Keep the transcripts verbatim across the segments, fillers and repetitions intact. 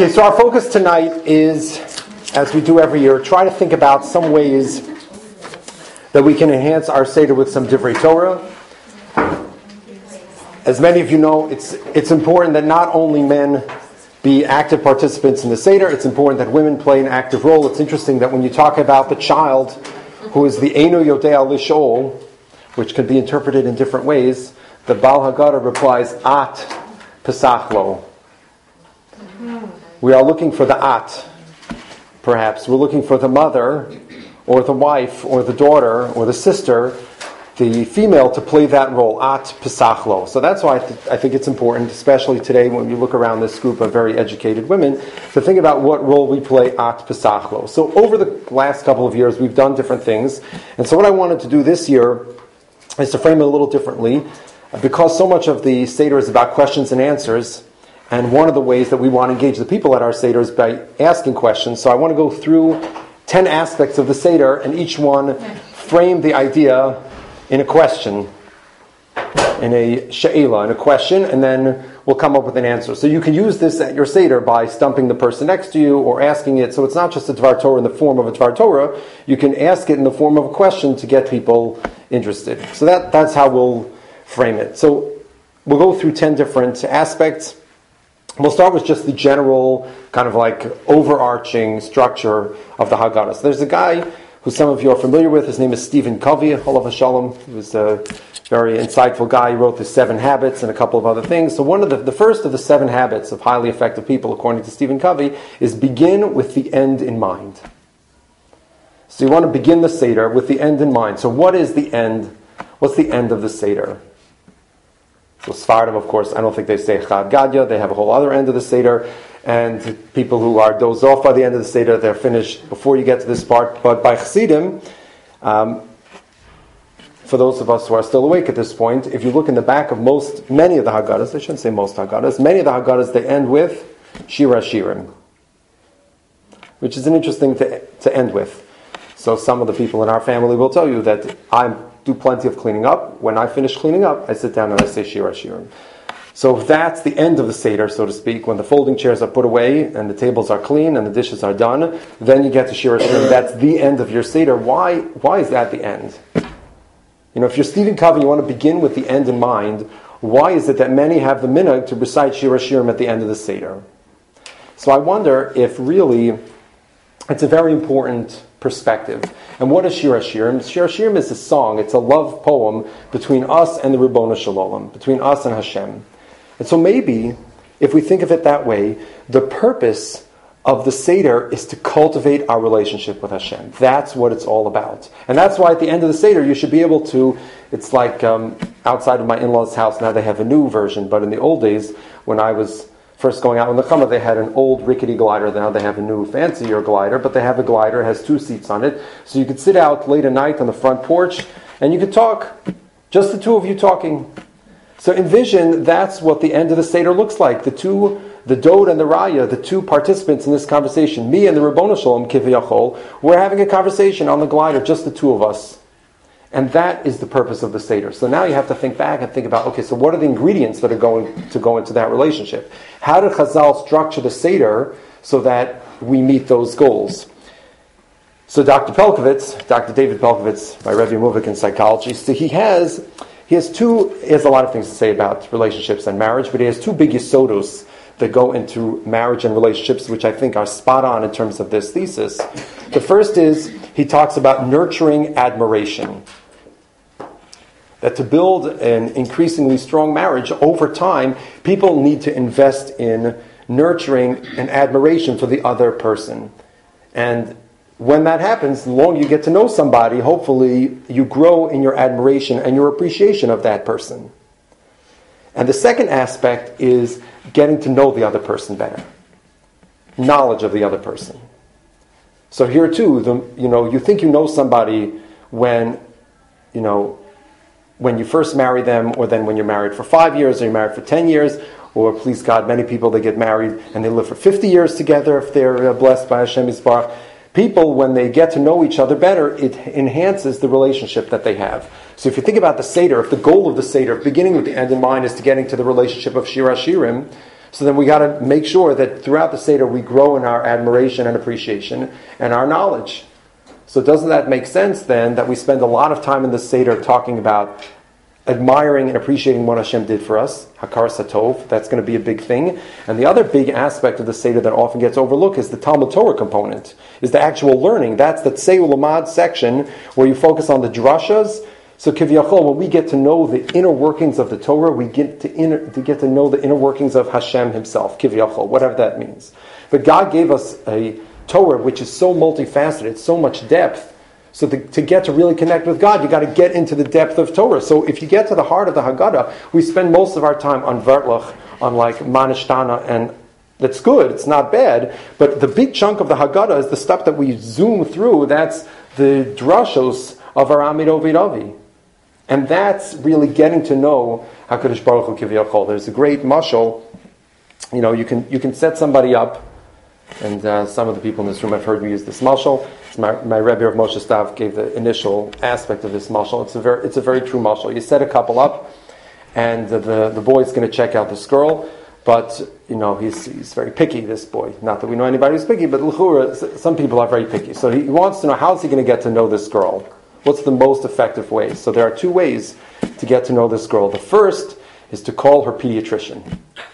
Okay, so our focus tonight is, as we do every year, try to think about some ways that we can enhance our Seder with some Divrei Torah. As many of you know, it's it's important that not only men be active participants in the Seder, it's important that women play an active role. It's interesting that when you talk about the child who is the Eino Yodea Lishol, which can be interpreted in different ways, the Baal Haggadah replies, At Pesachlo. We are looking for the At, perhaps. We're looking for the mother, or the wife, or the daughter, or the sister, the female, to play that role, At Pesachlo. So that's why I, th- I think it's important, especially today when you look around this group of very educated women, to think about what role we play At Pesachlo. So over the last couple of years, we've done different things. And so what I wanted to do this year is to frame it a little differently, because so much of the Seder is about questions and answers. And one of the ways that we want to engage the people at our Seder is by asking questions. So I want to go through ten aspects of the Seder, and each one frame the idea in a question, in a she'ela, in a question, and then we'll come up with an answer. So you can use this at your Seder by stumping the person next to you or asking it. So it's not just a Dvar Torah in the form of a Dvar Torah. You can ask it in the form of a question to get people interested. So that, that's how we'll frame it. So we'll go through ten different aspects. We'll start with just the general kind of like overarching structure of the Haggadah. So there's a guy who some of you are familiar with. His name is Stephen Covey, Olav Shalom. He was a very insightful guy. He wrote the Seven Habits and a couple of other things. So one of the, the first of the seven habits of highly effective people, according to Stephen Covey, is begin with the end in mind. So you want to begin the Seder with the end in mind. So what is the end? What's the end of the Seder? So Sfardim, of course, I don't think they say Chad Gadya. They have a whole other end of the Seder. And people who are dozed off by the end of the Seder, they're finished before you get to this part. But by Chassidim, um, for those of us who are still awake at this point, if you look in the back of most, many of the Haggadahs, I shouldn't say most Haggadahs, many of the Haggadahs, they end with Shir HaShirim, which is an interesting to, to end with. So some of the people in our family will tell you that I do plenty of cleaning up. When I finish cleaning up, I sit down and I say Shir HaShirim. So if that's the end of the Seder, so to speak, when the folding chairs are put away and the tables are clean and the dishes are done, then you get to Shir HaShirim. That's the end of your Seder. Why, why is that the end? You know, if you're Stephen Covey, you want to begin with the end in mind. Why is it that many have the minhag to recite Shir HaShirim at the end of the Seder? So I wonder if really it's a very important perspective. And what is Shir HaShirim? Shir HaShirim is a song. It's a love poem between us and the Ribono Shel Olam, between us and Hashem. And so maybe, if we think of it that way, the purpose of the Seder is to cultivate our relationship with Hashem. That's what it's all about. And that's why at the end of the Seder you should be able to, it's like um, outside of my in-laws' house, now they have a new version, but in the old days, when I was first going out in the Chama, they had an old rickety glider. Now they have a new fancier glider, but they have a glider, it has two seats on it. So you could sit out late at night on the front porch and you could talk. Just the two of you talking. So envision that's what the end of the Seder looks like. The two, the Dod and the Raya, the two participants in this conversation, me and the Ribono Shel Olam Kiviyachol, we're having a conversation on the glider, just the two of us. And that is the purpose of the Seder. So now you have to think back and think about, okay, so what are the ingredients that are going to go into that relationship? How did Chazal structure the Seder so that we meet those goals? So Doctor Pelcovitz, Doctor David Pelcovitz, my Rebbe Muvik in psychology, so he has he has two, he has a lot of things to say about relationships and marriage, but he has two big yisodos that go into marriage and relationships, which I think are spot on in terms of this thesis. The first is, he talks about nurturing admiration. That to build an increasingly strong marriage over time, people need to invest in nurturing and admiration for the other person. And when that happens, the longer you get to know somebody, hopefully you grow in your admiration and your appreciation of that person. And the second aspect is getting to know the other person better. Knowledge of the other person. So here too, the, you know, you think you know somebody when, you know, when you first marry them, or then when you're married for five years, or you're married for ten years, or please God, many people, they get married and they live for fifty years together if they're uh, blessed by Hashem Yisbarach. People, when they get to know each other better, it enhances the relationship that they have. So if you think about the Seder, if the goal of the Seder, beginning with the end in mind, is to getting to the relationship of Shir HaShirim, So then we got to make sure that throughout the Seder we grow in our admiration and appreciation and our knowledge. So doesn't that make sense then that we spend a lot of time in the Seder talking about admiring and appreciating what Hashem did for us, Hakar Satov, that's going to be a big thing. And the other big aspect of the Seder that often gets overlooked is the Talmud Torah component, is the actual learning. That's the Tzei Ulamad section where you focus on the drashas. So Kiviyachol, when we get to know the inner workings of the Torah, we get to, inner, to get to know the inner workings of Hashem himself, Kiviyachol, whatever that means. But God gave us a Torah which is so multifaceted, so much depth. So to, to get to really connect with God, you got to get into the depth of Torah. So if you get to the heart of the Haggadah, we spend most of our time on Vertlach, on like Manishtana, and that's good, it's not bad. But the big chunk of the Haggadah is the stuff that we zoom through. That's the drashos of our Amid Ovid Avi. And that's really getting to know HaKadosh Baruch Hu Kiviyachol. There's a great mashal. You know, you can you can set somebody up, and uh, some of the people in this room have heard me use this mashal. My, my Rebbe of Moshe Stav gave the initial aspect of this mashal. It's a very it's a very true mashal. You set a couple up, and the the, the boy's going to check out this girl, but you know he's he's very picky. This boy, not that we know anybody who's picky, but l'chura, some people are very picky. So he wants to know, how's he going to get to know this girl? What's the most effective way? So there are two ways to get to know this girl. The first is to call her pediatrician.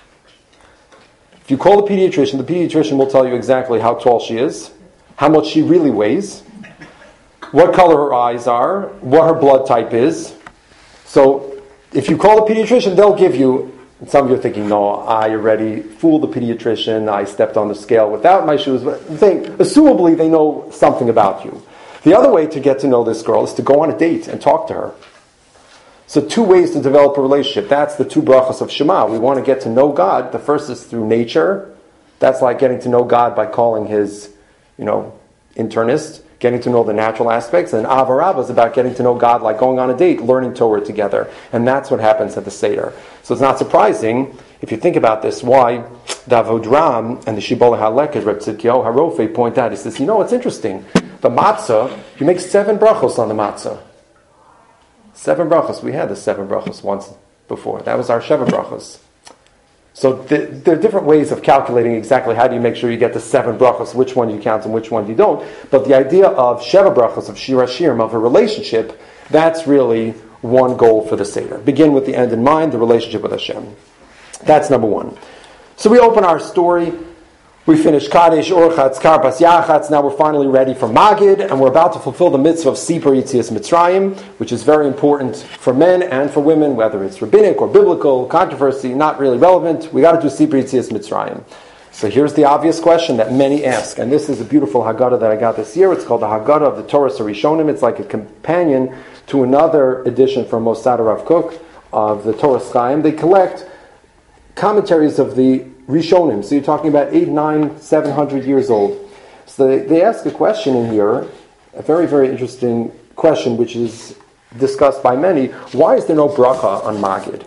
If you call the pediatrician, the pediatrician will tell you exactly how tall she is, how much she really weighs, what color her eyes are, what her blood type is. So if you call the pediatrician, they'll give you, and some of you are thinking, no, I already fooled the pediatrician, I stepped on the scale without my shoes. But they, assumably they know something about you. The other way to get to know this girl is to go on a date and talk to her. So two ways to develop a relationship. That's the two brachas of Shema. We want to get to know God. The first is through nature. That's like getting to know God by calling his, you know, internist, getting to know the natural aspects. And Avarabba is about getting to know God like going on a date, learning Torah together. And that's what happens at the Seder. So it's not surprising, if you think about this, why the Avodram and the Shibola HaLeked, Reb Tzidkiyahu HaRofei point out, he says, you know, it's interesting. The matzah, you make seven brachos on the matzah. Seven brachos. We had the seven brachos once before. That was our Sheva brachos. So th- there are different ways of calculating exactly how do you make sure you get the seven brachos, which one you count and which one you don't. But the idea of Sheva brachos, of Shir HaShirim, of a relationship, that's really one goal for the Seder. Begin with the end in mind, the relationship with Hashem. That's number one. So we open our story. We finished Kadesh, Orchatz, Karpas, Yachatz. Now we're finally ready for Magid, and we're about to fulfill the mitzvah of Sipur Yitzias Mitzrayim, which is very important for men and for women, whether it's rabbinic or biblical, controversy, not really relevant. We got to do Sipur Yitzias Mitzrayim. So here's the obvious question that many ask, and this is a beautiful Haggadah that I got this year. It's called the Haggadah of the Torah Sarishonim. It's like a companion to another edition from Mossad Rav Kook of the Torah Chaim. They collect commentaries of the Rishonim. So you're talking about eight, nine, seven hundred years old. So they, they ask a question in here, a very, very interesting question, which is discussed by many. Why is there no bracha on Magid?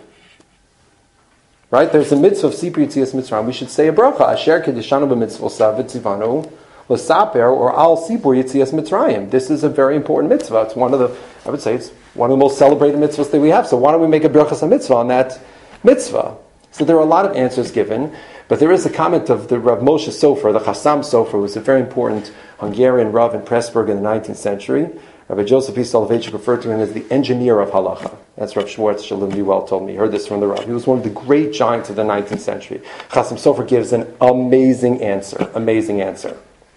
Right? There's a mitzvah of Sipur Yitzias Mitzrayim. We should say a bracha. Asher kedishanu b'mitzvosav v'tzivanu l'saper or al Sipur Yitzias Mitzrayim. This is a very important mitzvah. It's one of the, I would say, it's one of the most celebrated mitzvahs that we have. So why don't we make a brachas mitzvah on that mitzvah? So there are a lot of answers given, but there is a comment of the Rav Moshe Sofer, the Chassam Sofer, who was a very important Hungarian Rav in Pressburg in the nineteenth century. Rabbi Joseph E. Soloveitchik referred to him as the engineer of halacha. That's Rav Schwartz Shalom Well told me. He heard this from the Rav. He was one of the great giants of the nineteenth century. Chassam Sofer gives an amazing answer. Amazing answer.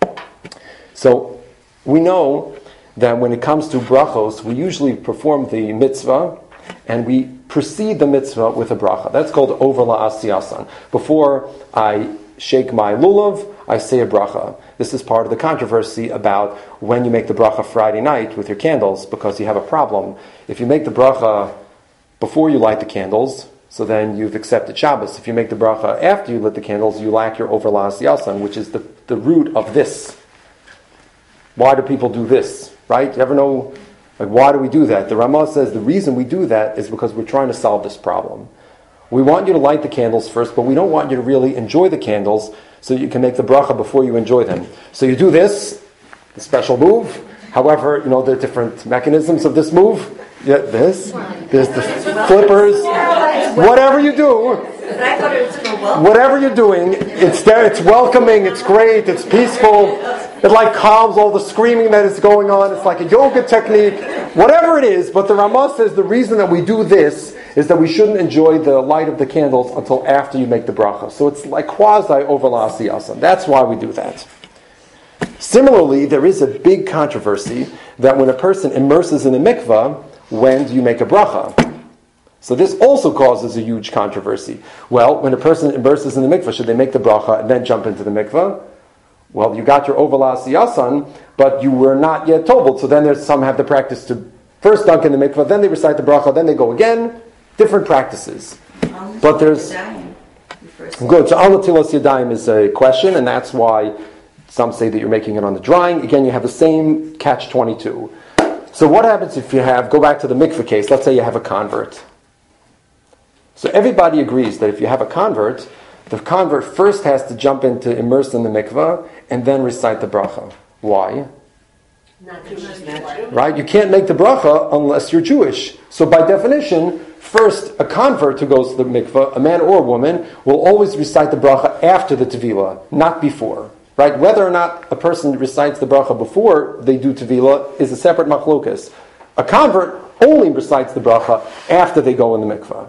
So we know that when it comes to brachos, we usually perform the mitzvah and we precede the mitzvah with a bracha. That's called over la'asiyasan. Before I shake my lulav, I say a bracha. This is part of the controversy about when you make the bracha Friday night with your candles, because you have a problem. If you make the bracha before you light the candles, so then you've accepted Shabbos. If you make the bracha after you lit the candles, you lack your over la'asiyasan, which is the, the root of this. Why do people do this? Right? You ever know... Like, why do we do that? The Ramah says the reason we do that is because we're trying to solve this problem. We want you to light the candles first, but we don't want you to really enjoy the candles so you can make the bracha before you enjoy them. So you do this, the special move. However, you know, there are different mechanisms of this move. Yeah, this. There's the flippers. Whatever you do. But I thought it was whatever you're doing, it's there, it's welcoming, it's great, it's peaceful. It like calms all the screaming that is going on. It's like a yoga technique, whatever it is. But the Ramah says the reason that we do this is that we shouldn't enjoy the light of the candles until after you make the bracha. So it's like quasi overla asiyasan. That's why we do that. Similarly, there is a big controversy that when a person immerses in a mikvah, when do you make a bracha? So this also causes a huge controversy. Well, when a person immerses in the mikvah, should they make the bracha and then jump into the mikvah? Well, you got your overla asiyasan, but you were not yet tobled. So then there's some have the practice to first dunk in the mikvah, then they recite the bracha, then they go again. Different practices. But there's good. So al natilas yadayim is a question, and that's why some say that you're making it on the drying. Again, you have the same catch twenty-two. So what happens if you have, go back to the mikvah case, let's say you have a convert. So everybody agrees that if you have a convert, the convert first has to jump into, immerse in the mikvah, and then recite the bracha. Why? Not Jewish. Right? You can't make the bracha unless you're Jewish. So by definition, first, a convert who goes to the mikvah, a man or a woman, will always recite the bracha after the tevilah, not before. Right? Whether or not a person recites the bracha before they do tevilah is a separate machlokas. A convert only recites the bracha after they go in the mikvah.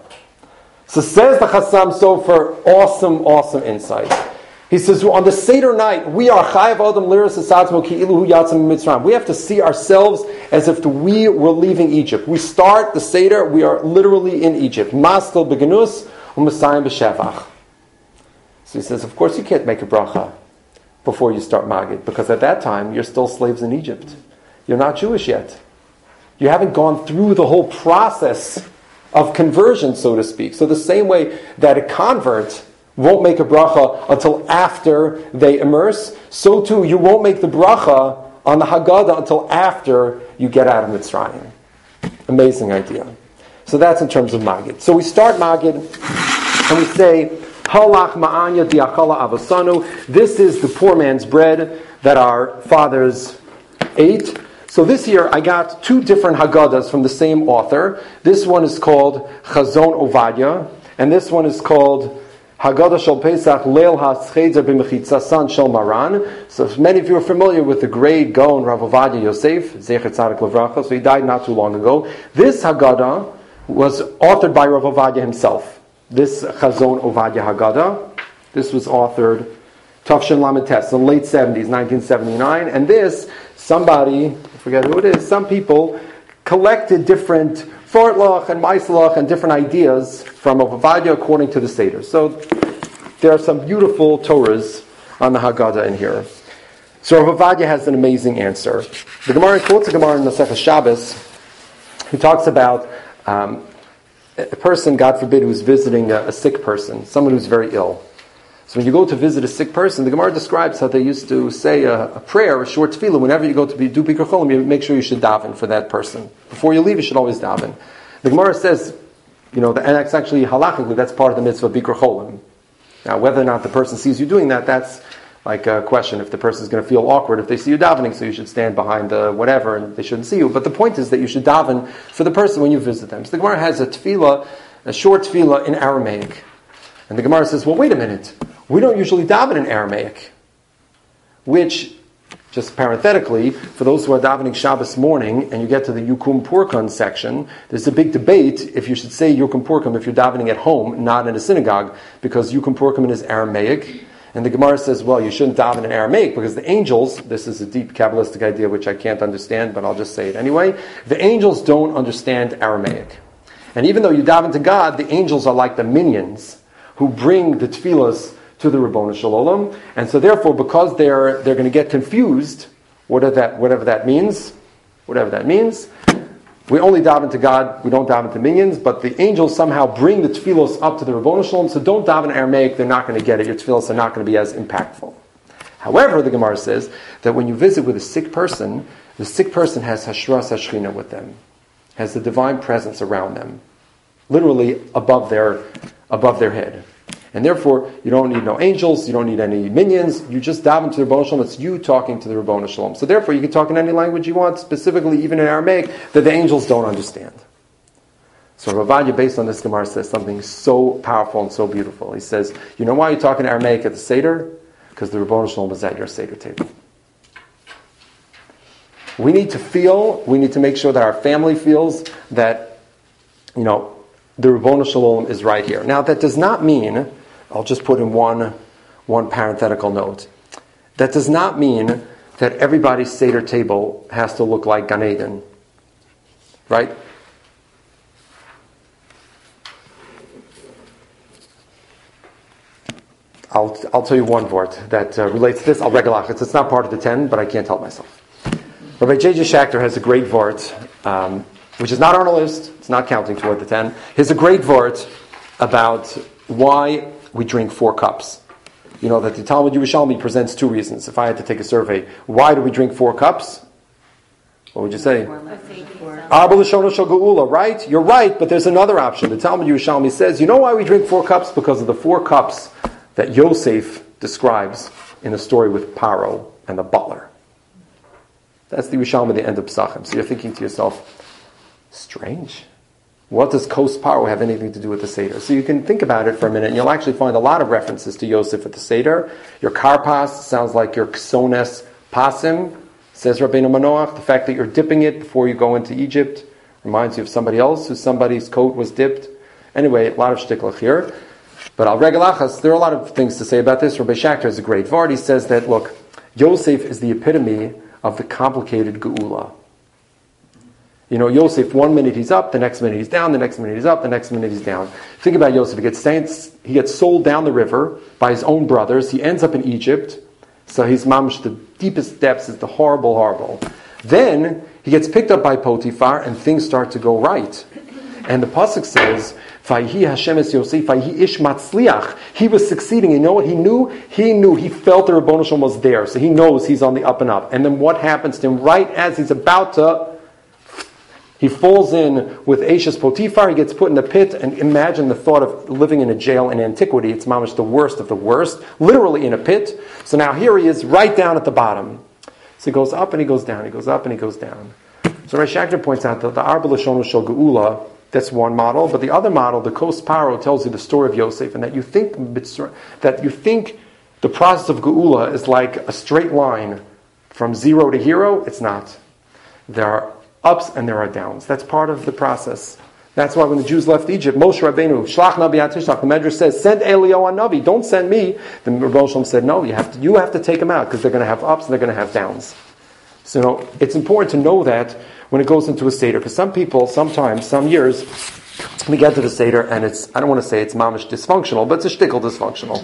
So says the Chassam Sofer, awesome, awesome insight. He says, on the Seder night, we are chayav adam liras esatzmo ki ilu hu yatzim mitzrayim. We have to see ourselves as if we were leaving Egypt. We start the Seder, we are literally in Egypt. Mastel begenus u'masayim b'shevach. So he says, of course you can't make a bracha before you start Magid, because at that time you're still slaves in Egypt. You're not Jewish yet. You haven't gone through the whole process of conversion, so to speak. So the same way that a convert won't make a bracha until after they immerse, so too you won't make the bracha on the Haggadah until after you get out of Mitzrayim. Amazing idea. So that's in terms of Magid. So we start Magid and we say, Halach ma'anya diachala avasanu. This is the poor man's bread that our fathers ate. So this year I got two different Haggadahs from the same author. This one is called Chazon Ovadia, and this one is called Haggadah Shel Pesach Leil HaScheder B'Mechitzasan Shel Maran. So many of you are familiar with the great Gaon Rav Ovadia Yosef, Zecher Tzadik Levracha, so he died not too long ago. This Haggadah was authored by Rav Ovadia himself. This Chazon Ovadia Haggadah, this was authored Tavshin Lamed Tes in the late seventies, nineteen seventy-nine, and this, somebody, I forget who it is, some people collected different Fortlach and Maislach and different ideas from Rav Ovadia according to the Seder. So there are some beautiful Torahs on the Haggadah in here. So Rav Ovadia has an amazing answer. The Gemara quotes a Gemara in Masechah Shabbos who talks about um, a person, God forbid, who's visiting a, a sick person, someone who's very ill. So when you go to visit a sick person, the Gemara describes how they used to say a, a prayer, a short tefillah. Whenever you go to be, do Bikur Cholim, you make sure you should daven for that person. Before you leave, you should always daven. The Gemara says, you know, and that's actually halachically, that's part of the mitzvah of Bikur Cholim. Now, whether or not the person sees you doing that, that's like a question. If the person is going to feel awkward if they see you davening, so you should stand behind the whatever, and they shouldn't see you. But the point is that you should daven for the person when you visit them. So the Gemara has a tefillah, a short tefillah in Aramaic. And the Gemara says, well, wait a minute. We don't usually daven in Aramaic. Which, just parenthetically, for those who are davening Shabbos morning, and you get to the Yukum Purkan section, there's a big debate if you should say Yukum Purkan if you're davening at home, not in a synagogue, because Yukum Purkan is Aramaic. And the Gemara says, well, you shouldn't daven in Aramaic, because the angels, this is a deep Kabbalistic idea which I can't understand, but I'll just say it anyway, the angels don't understand Aramaic. And even though you daven to God, the angels are like the minions who bring the tefillahs to the Ribono Shel Olam, and so therefore, because they're they're going to get confused, whatever that whatever that means, whatever that means, we only daven to God, we don't daven to minions, but the angels somehow bring the tefillahs up to the Ribono Shel Olam, so don't daven in Aramaic, they're not going to get it, your tefillahs are not going to be as impactful. However, the Gemara says that when you visit with a sick person, the sick person has Hashras HaShechina with them, has the divine presence around them, literally above their above their head. And therefore, you don't need no angels, you don't need any minions, you just daven to the Ribono Shel Olam, it's you talking to the Ribono Shel Olam. So therefore, you can talk in any language you want, specifically even in Aramaic, that the angels don't understand. So Ravadia, based on this Gemara, says something so powerful and so beautiful. He says, you know why you're talking Aramaic at the Seder? Because the Ribbono Shel Olam was at your Seder table. We need to feel, we need to make sure that our family feels that, you know, the Ribbono Shel Olam is right here. Now, that does not mean, I'll just put in one, one parenthetical note, that does not mean that everybody's Seder table has to look like Gan Eden. Right? I'll, I'll tell you one word that uh, relates to this. I'll regalach it. It's not part of the ten, but I can't help myself. Rabbi J J Schachter has a great vort, um, which is not on our list. It's not counting toward the ten. He has a great vort about why we drink four cups. You know that the Talmud Yerushalmi presents two reasons. If I had to take a survey, why do we drink four cups? What would you say? Arba Lashono Shel Geula, right? You're right, but there's another option. The Talmud Yerushalmi says, you know why we drink four cups? Because of the four cups that Yosef describes in the story with Paro and the butler. That's the Yerushalmi at the end of Pesachim. So you're thinking to yourself, strange. What does Kos Paro have anything to do with the Seder? So you can think about it for a minute, and you'll actually find a lot of references to Yosef at the Seder. Your Karpas sounds like your Ksones Pasim, says Rabbeinu Manoach. The fact that you're dipping it before you go into Egypt reminds you of somebody else who somebody's coat was dipped. Anyway, a lot of shtiklach here. But al regalachas, there are a lot of things to say about this. Rabbi Schachter has a great vart. He says that, look, Yosef is the epitome of the complicated geula. You know, Yosef, one minute he's up, the next minute he's down, the next minute he's up, the next minute he's down. Think about Yosef. He gets, he gets sold down the river by his own brothers. He ends up in Egypt. So he's mamish, the deepest depths is the horrible, horrible. Then he gets picked up by Potiphar and things start to go right. And the pasuk says, "Vayhi Hashem es Yosef, vayhi ish matzliach." He was succeeding. You know what he knew? He knew. He felt the Ribbono Shel Olam was there, so he knows he's on the up and up. And then what happens to him right as he's about to? He falls in with Ashes Potiphar. He gets put in the pit. And imagine the thought of living in a jail in antiquity. It's mamish the worst of the worst, literally in a pit. So now here he is, right down at the bottom. So he goes up and he goes down. He goes up and he goes down. So Rav Schachter points out that the Arba Lashono Shel Geula, that's one model, but the other model, the Kos Paro, tells you the story of Yosef, and that you think that you think the process of Geula is like a straight line from zero to hero. It's not. There are ups and there are downs. That's part of the process. That's why when the Jews left Egypt, Moshe Rabbeinu, Shlach Nabi Atishlach, the Medrash says, send Eliyahu Nabi, don't send me. The Ribbono Shel Olam said, no, you have to, you have to take them out because they're going to have ups and they're going to have downs. So it's important to know that when it goes into a Seder, because some people, sometimes, some years, we get to the Seder and it's, I don't want to say it's mamish dysfunctional, but it's a shtickle dysfunctional.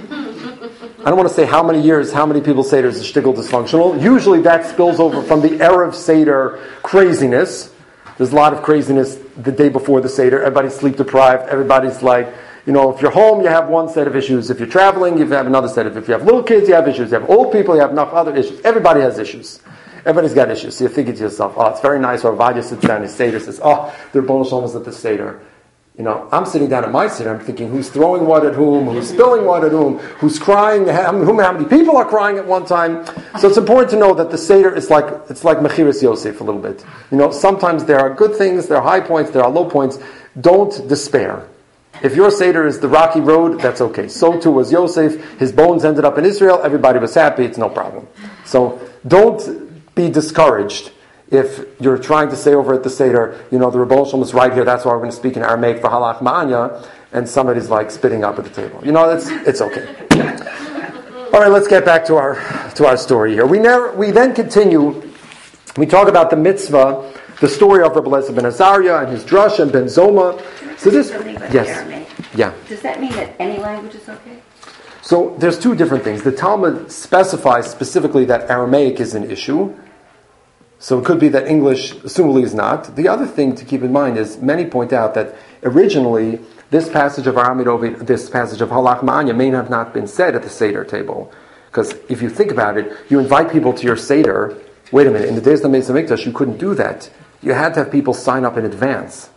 I don't want to say how many years, how many people Seder is a shtickle dysfunctional. Usually that spills over from the Erev Seder craziness. There's a lot of craziness the day before the Seder. Everybody's sleep deprived. Everybody's like, you know, if you're home, you have one set of issues. If you're traveling, you have another set of. If you have little kids, you have issues. You have old people, you have enough other issues. Everybody has issues. Everybody's got issues. So you're thinking to yourself, oh, it's very nice. Or Vadia sits down in his Seder, says, oh, the Ribbono Shel Olam was at the Seder. You know, I'm sitting down at my Seder, I'm thinking, who's throwing what at whom, who's spilling what at whom, who's crying, how many people are crying at one time. So it's important to know that the Seder is like, it's like Mechiras Yosef a little bit. You know, sometimes there are good things, there are high points, there are low points. Don't despair. If your Seder is the rocky road, that's okay. So too was Yosef. His bones ended up in Israel, everybody was happy, it's no problem. So don't be discouraged if you're trying to say over at the Seder, you know, the Ribbono Shel Olam is right here, that's why we're going to speak in Aramaic for Halach Ma'anya, and somebody's like spitting up at the table. You know, that's it's okay. All right, let's get back to our to our story here. We never, we then continue, we talk about the mitzvah, the story of Rabbi Eliezer ben Azariah and his drush and Ben Zoma. So this, yes, Aramaic. yeah. Does that mean that any language is okay? So there's two different things. The Talmud specifies specifically that Aramaic is an issue. So it could be that English, assumably, is not. The other thing to keep in mind is many point out that originally this passage of Aramid, this passage of Halach Ma'anya may have not been said at the Seder table. Because if you think about it, you invite people to your Seder. Wait a minute, in the days of the Beis Hamikdash, you couldn't do that. You had to have people sign up in advance.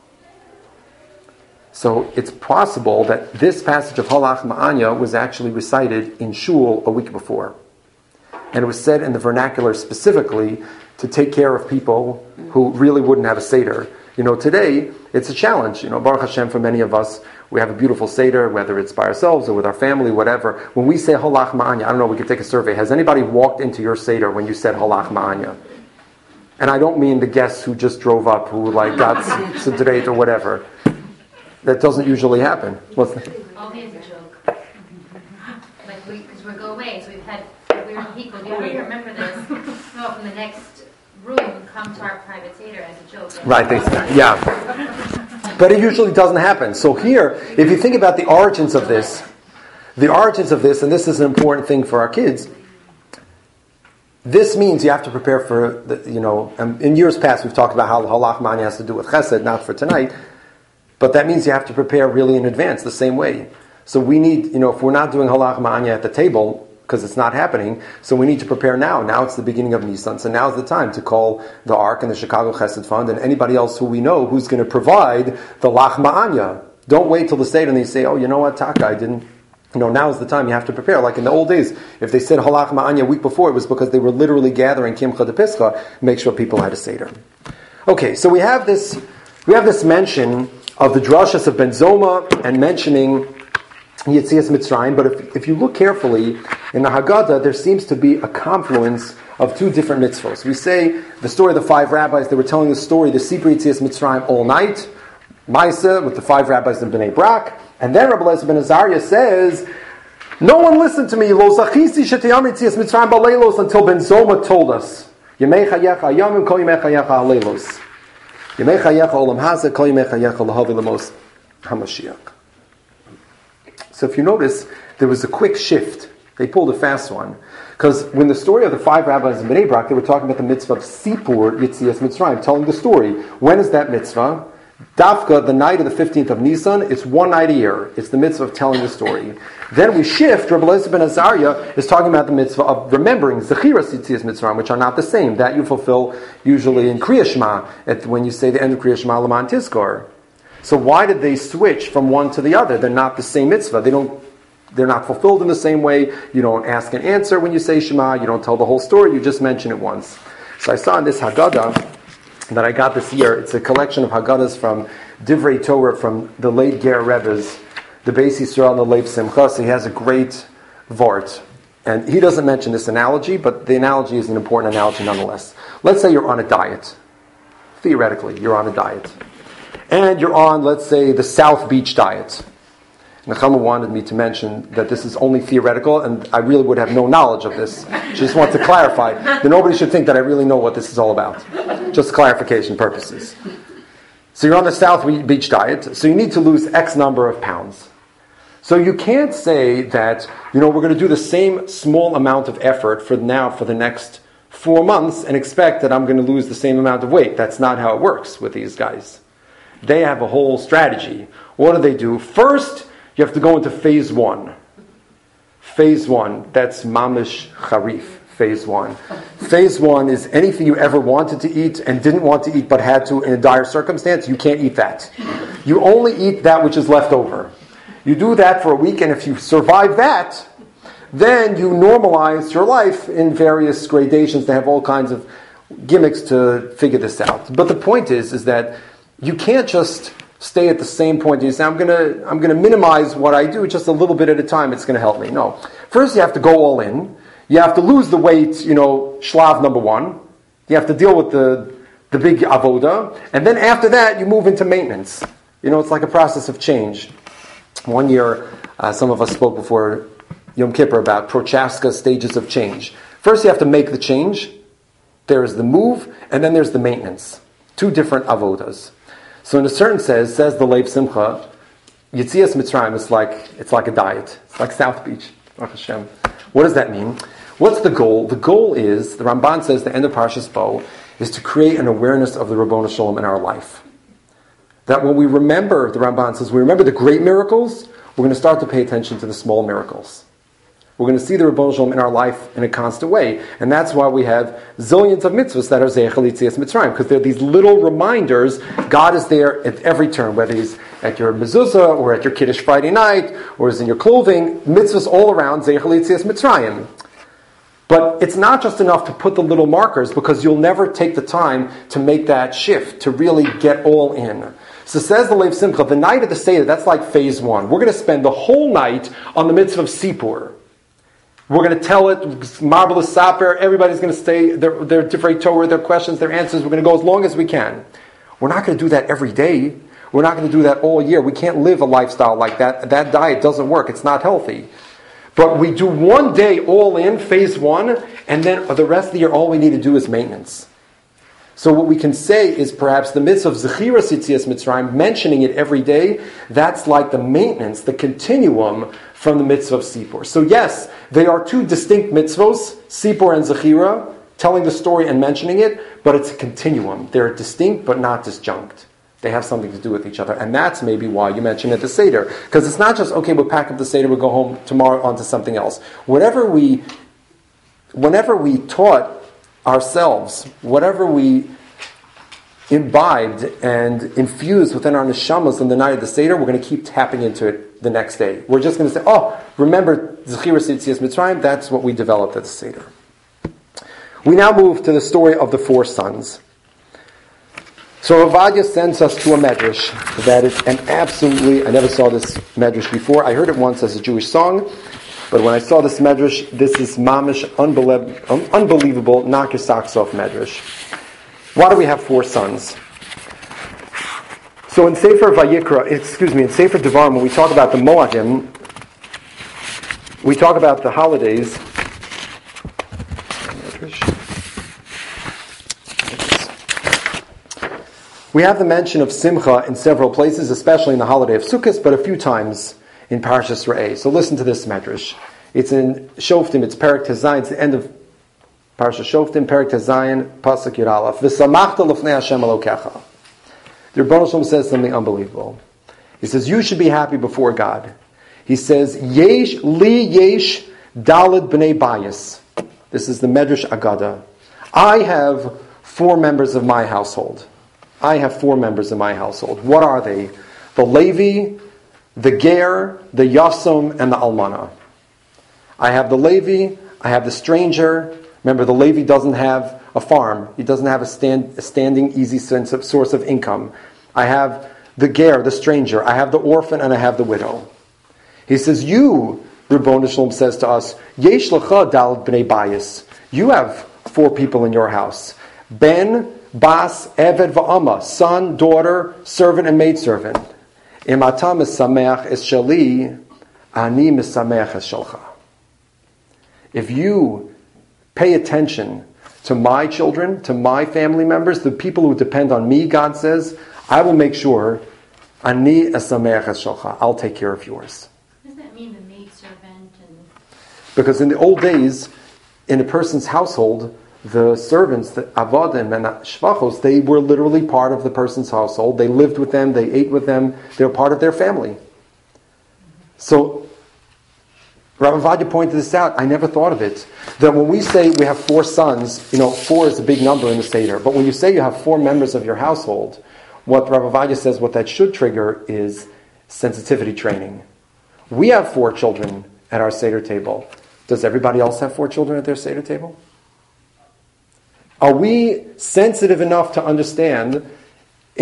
So it's possible that this passage of Halach Ma'anya was actually recited in Shul a week before. And it was said in the vernacular specifically to take care of people who really wouldn't have a Seder. You know, today, it's a challenge. You know, Baruch Hashem, for many of us, we have a beautiful Seder, whether it's by ourselves or with our family, whatever. When we say Halach Ma'anya, I don't know, we could take a survey. Has anybody walked into your Seder when you said Halach Ma'anya? And I don't mean the guests who just drove up, who like got Sidreit or whatever. That doesn't usually happen. What's that? Always a joke. Like, we, because we go away, so we've had weird people. Do you ever remember this? Go from the next room, come to our private Seder as a joke. Right, they, yeah. But it usually doesn't happen. So here, if you think about the origins of this, the origins of this, and this is an important thing for our kids, this means you have to prepare for, the, you know, in years past we've talked about how Halach Ma'anya has to do with Chesed, not for tonight, but that means you have to prepare really in advance, the same way. So we need, you know, if we're not doing Halach Ma'anya at the table, because it's not happening, so we need to prepare now. Now it's the beginning of Nisan, so now's the time to call the Ark and the Chicago Chesed Fund and anybody else who we know who's going to provide the Lach Ma'anya. Don't wait till the Seder and they say, oh, you know what, Taka, I didn't, you know, now's the time you have to prepare. Like in the old days, if they said Halach Ma'anya a week before, it was because they were literally gathering Kimcha de Pischa, make sure people had a Seder. Okay, so we have this, we have this mention of the drashas of Ben Zoma and mentioning Yetzias Mitzrayim, but if, if you look carefully in the Haggadah, there seems to be a confluence of two different mitzvos. We say the story of the five rabbis, they were telling the story, the Sipur Yetzias Mitzrayim all night, Maisa with the five rabbis in Bnei Brak, and then Rabbi Eliezer ben Azariah says, no one listened to me, Lo Zachisi Shetiyam Yetzias Mitzrayim Baleilos, until Ben Zoma told us, Yemei Chayecha Yamim Kol Yemei Chayecha Aleilos. Yemei Chayecha Olam Hazeh Kol Yemei Chayecha Lahavi Lamos HaMashiach. So if you notice, there was a quick shift. They pulled a fast one. Because when the story of the five rabbis in Bnei Brak, they were talking about the mitzvah of Sipur Yetzias Mitzrayim, telling the story. When is that mitzvah? Dafka, the night of the fifteenth of Nisan, it's one night a year. It's the mitzvah of telling the story. Then we shift, Rabbi Eliezer ben Azariah is talking about the mitzvah of remembering Zechiras Yetzias Mitzrayim, which are not the same. That you fulfill usually in Kriya Shema, at, when you say the end of Kriya Shema, L'man Tizkor. So why did they switch from one to the other? They're not the same mitzvah. They don't, they're not fulfilled in the same way. You don't ask and answer when you say Shema. You don't tell the whole story. You just mention it once. So I saw in this Haggadah that I got this year, it's a collection of Haggadahs from Divrei Torah from the late Ger Rebbe's, the Beis Yisrael and the Lev Simcha. So he has a great vort. And he doesn't mention this analogy, but the analogy is an important analogy nonetheless. Let's say you're on a diet. Theoretically, you're on a diet. And you're on, let's say, the South Beach diet. Nechama wanted me to mention that this is only theoretical, and I really would have no knowledge of this. She just wants to clarify that nobody should think that I really know what this is all about. Just clarification purposes. So you're on the South Beach diet, so you need to lose X number of pounds. So you can't say that, you know, we're going to do the same small amount of effort for now for the next four months and expect that I'm going to lose the same amount of weight. That's not how it works with these guys. They have a whole strategy. What do they do? First, you have to go into phase one. Phase one, that's mamish charif, phase one. Phase one is anything you ever wanted to eat and didn't want to eat but had to in a dire circumstance, you can't eat that. You only eat that which is left over. You do that for a week, and if you survive that, then you normalize your life in various gradations. They have all kinds of gimmicks to figure this out. But the point is, is that you can't just stay at the same point. You say, I'm gonna, I'm gonna minimize what I do just a little bit at a time. It's gonna help me. No. First, you have to go all in. You have to lose the weight. You know, shlav number one. You have to deal with the the big avoda, and then after that, you move into maintenance. You know, it's like a process of change. One year, uh, some of us spoke before Yom Kippur about Prochaska stages of change. First, you have to make the change. There is the move, and then there's the maintenance. Two different avodas. So in a certain sense, says the Lev Simcha, Yetzias Mitzrayim is like, it's like a diet. It's like South Beach. Baruch Hashem. What does that mean? What's the goal? The goal is, the Ramban says, the end of Parshas Bo, is to create an awareness of the Rabboni Shalom in our life. That when we remember, the Ramban says, we remember the great miracles, we're going to start to pay attention to the small miracles. We're going to see the Rabboni Shalom in our life in a constant way. And that's why we have zillions of mitzvahs that are Zeichel Yetzias Mitzrayim, because they're these little reminders. God is there at every turn, whether he's at your mezuzah, or at your Kiddush Friday night, or is in your clothing. Mitzvahs all around Zeichel Yetzias Mitzrayim. But it's not just enough to put the little markers, because you'll never take the time to make that shift, to really get all in. So says the Lev Simcha, the night of the Seder, that's like phase one. We're going to spend the whole night on the mitzvah of Sipur. We're going to tell it, marvelous saper, everybody's going to stay, their, their different Torah, their questions, their answers, we're going to go as long as we can. We're not going to do that every day. We're not going to do that all year. We can't live a lifestyle like that. That diet doesn't work. It's not healthy. But we do one day all in, phase one, and then the rest of the year all we need to do is maintenance. So what we can say is perhaps the mitzvah of Zechiras Yitzias Mitzrayim, mentioning it every day, that's like the maintenance, the continuum from the mitzvah of Sipur. So yes, they are two distinct mitzvos, Sipur and Zechira, telling the story and mentioning it, but it's a continuum. They're distinct but not disjunct. They have something to do with each other. And that's maybe why you mentioned at the Seder. Because it's not just, okay, we'll pack up the Seder, we'll go home tomorrow on to something else. Whatever we, whenever we taught ourselves, whatever we imbibed and infused within our neshamas on the night of the Seder, we're going to keep tapping into it the next day. We're just going to say, oh, remember Zechiras Yitzias Mitzrayim, that's what we developed at the Seder. We now move to the story of the four sons. So Ovadia sends us to a medrash that is an absolutely, I never saw this medrash before. I heard it once as a Jewish song, but when I saw this medrash, this is mamish, unbelievable, um, unbelievable, knock your socks off medrash. Why do we have four sons? So in Sefer Vayikra, excuse me, in Sefer Devarim, when we talk about the Moadim, we talk about the holidays. We have the mention of Simcha in several places, especially in the holiday of Sukkot, but a few times in Parshas Re'eh. So listen to this medrash. It's in Shoftim, it's Perek Tezayin, it's the end of Parshas Shoftim, Perek Tezayin, Pasuk Yud Aleph. V'samachta l'fnei Hashem Elokecha. The Rebbeinu Shalom says something unbelievable. He says, you should be happy before God. He says, Yesh li yesh daled b'nei bayis. This is the Medrash Agada. I have four members of my household. I have four members in my household. What are they? The Levi, the Ger, the Yasum, and the Almana. I have the Levi, I have the stranger. Remember, the Levi doesn't have a farm. He doesn't have a, stand, a standing, easy sense of, source of income. I have the Ger, the stranger. I have the orphan, and I have the widow. He says, you, Rebbeinu Shalom says to us, Yesh lecha dal b'nei bayis. You have four people in your house. Ben, Bas, Eved, Va'ama, son, daughter, servant, and maidservant. Im ata misameach es shali, ani misameach es shalcha. If you pay attention to my children, to my family members, the people who depend on me, God says, I will make sure, ani esameach es shalcha, I'll take care of yours. What does that mean, the maidservant? And... Because in the old days, in a person's household, the servants, the avodim and shvachos, they were literally part of the person's household. They lived with them, they ate with them, they were part of their family. So, Rabbi Vadia pointed this out, I never thought of it, that when we say we have four sons, you know, four is a big number in the Seder, but when you say you have four members of your household, what Rabbi Vadia says, what that should trigger is sensitivity training. We have four children at our Seder table. Does everybody else have four children at their Seder table? Are we sensitive enough to understand, do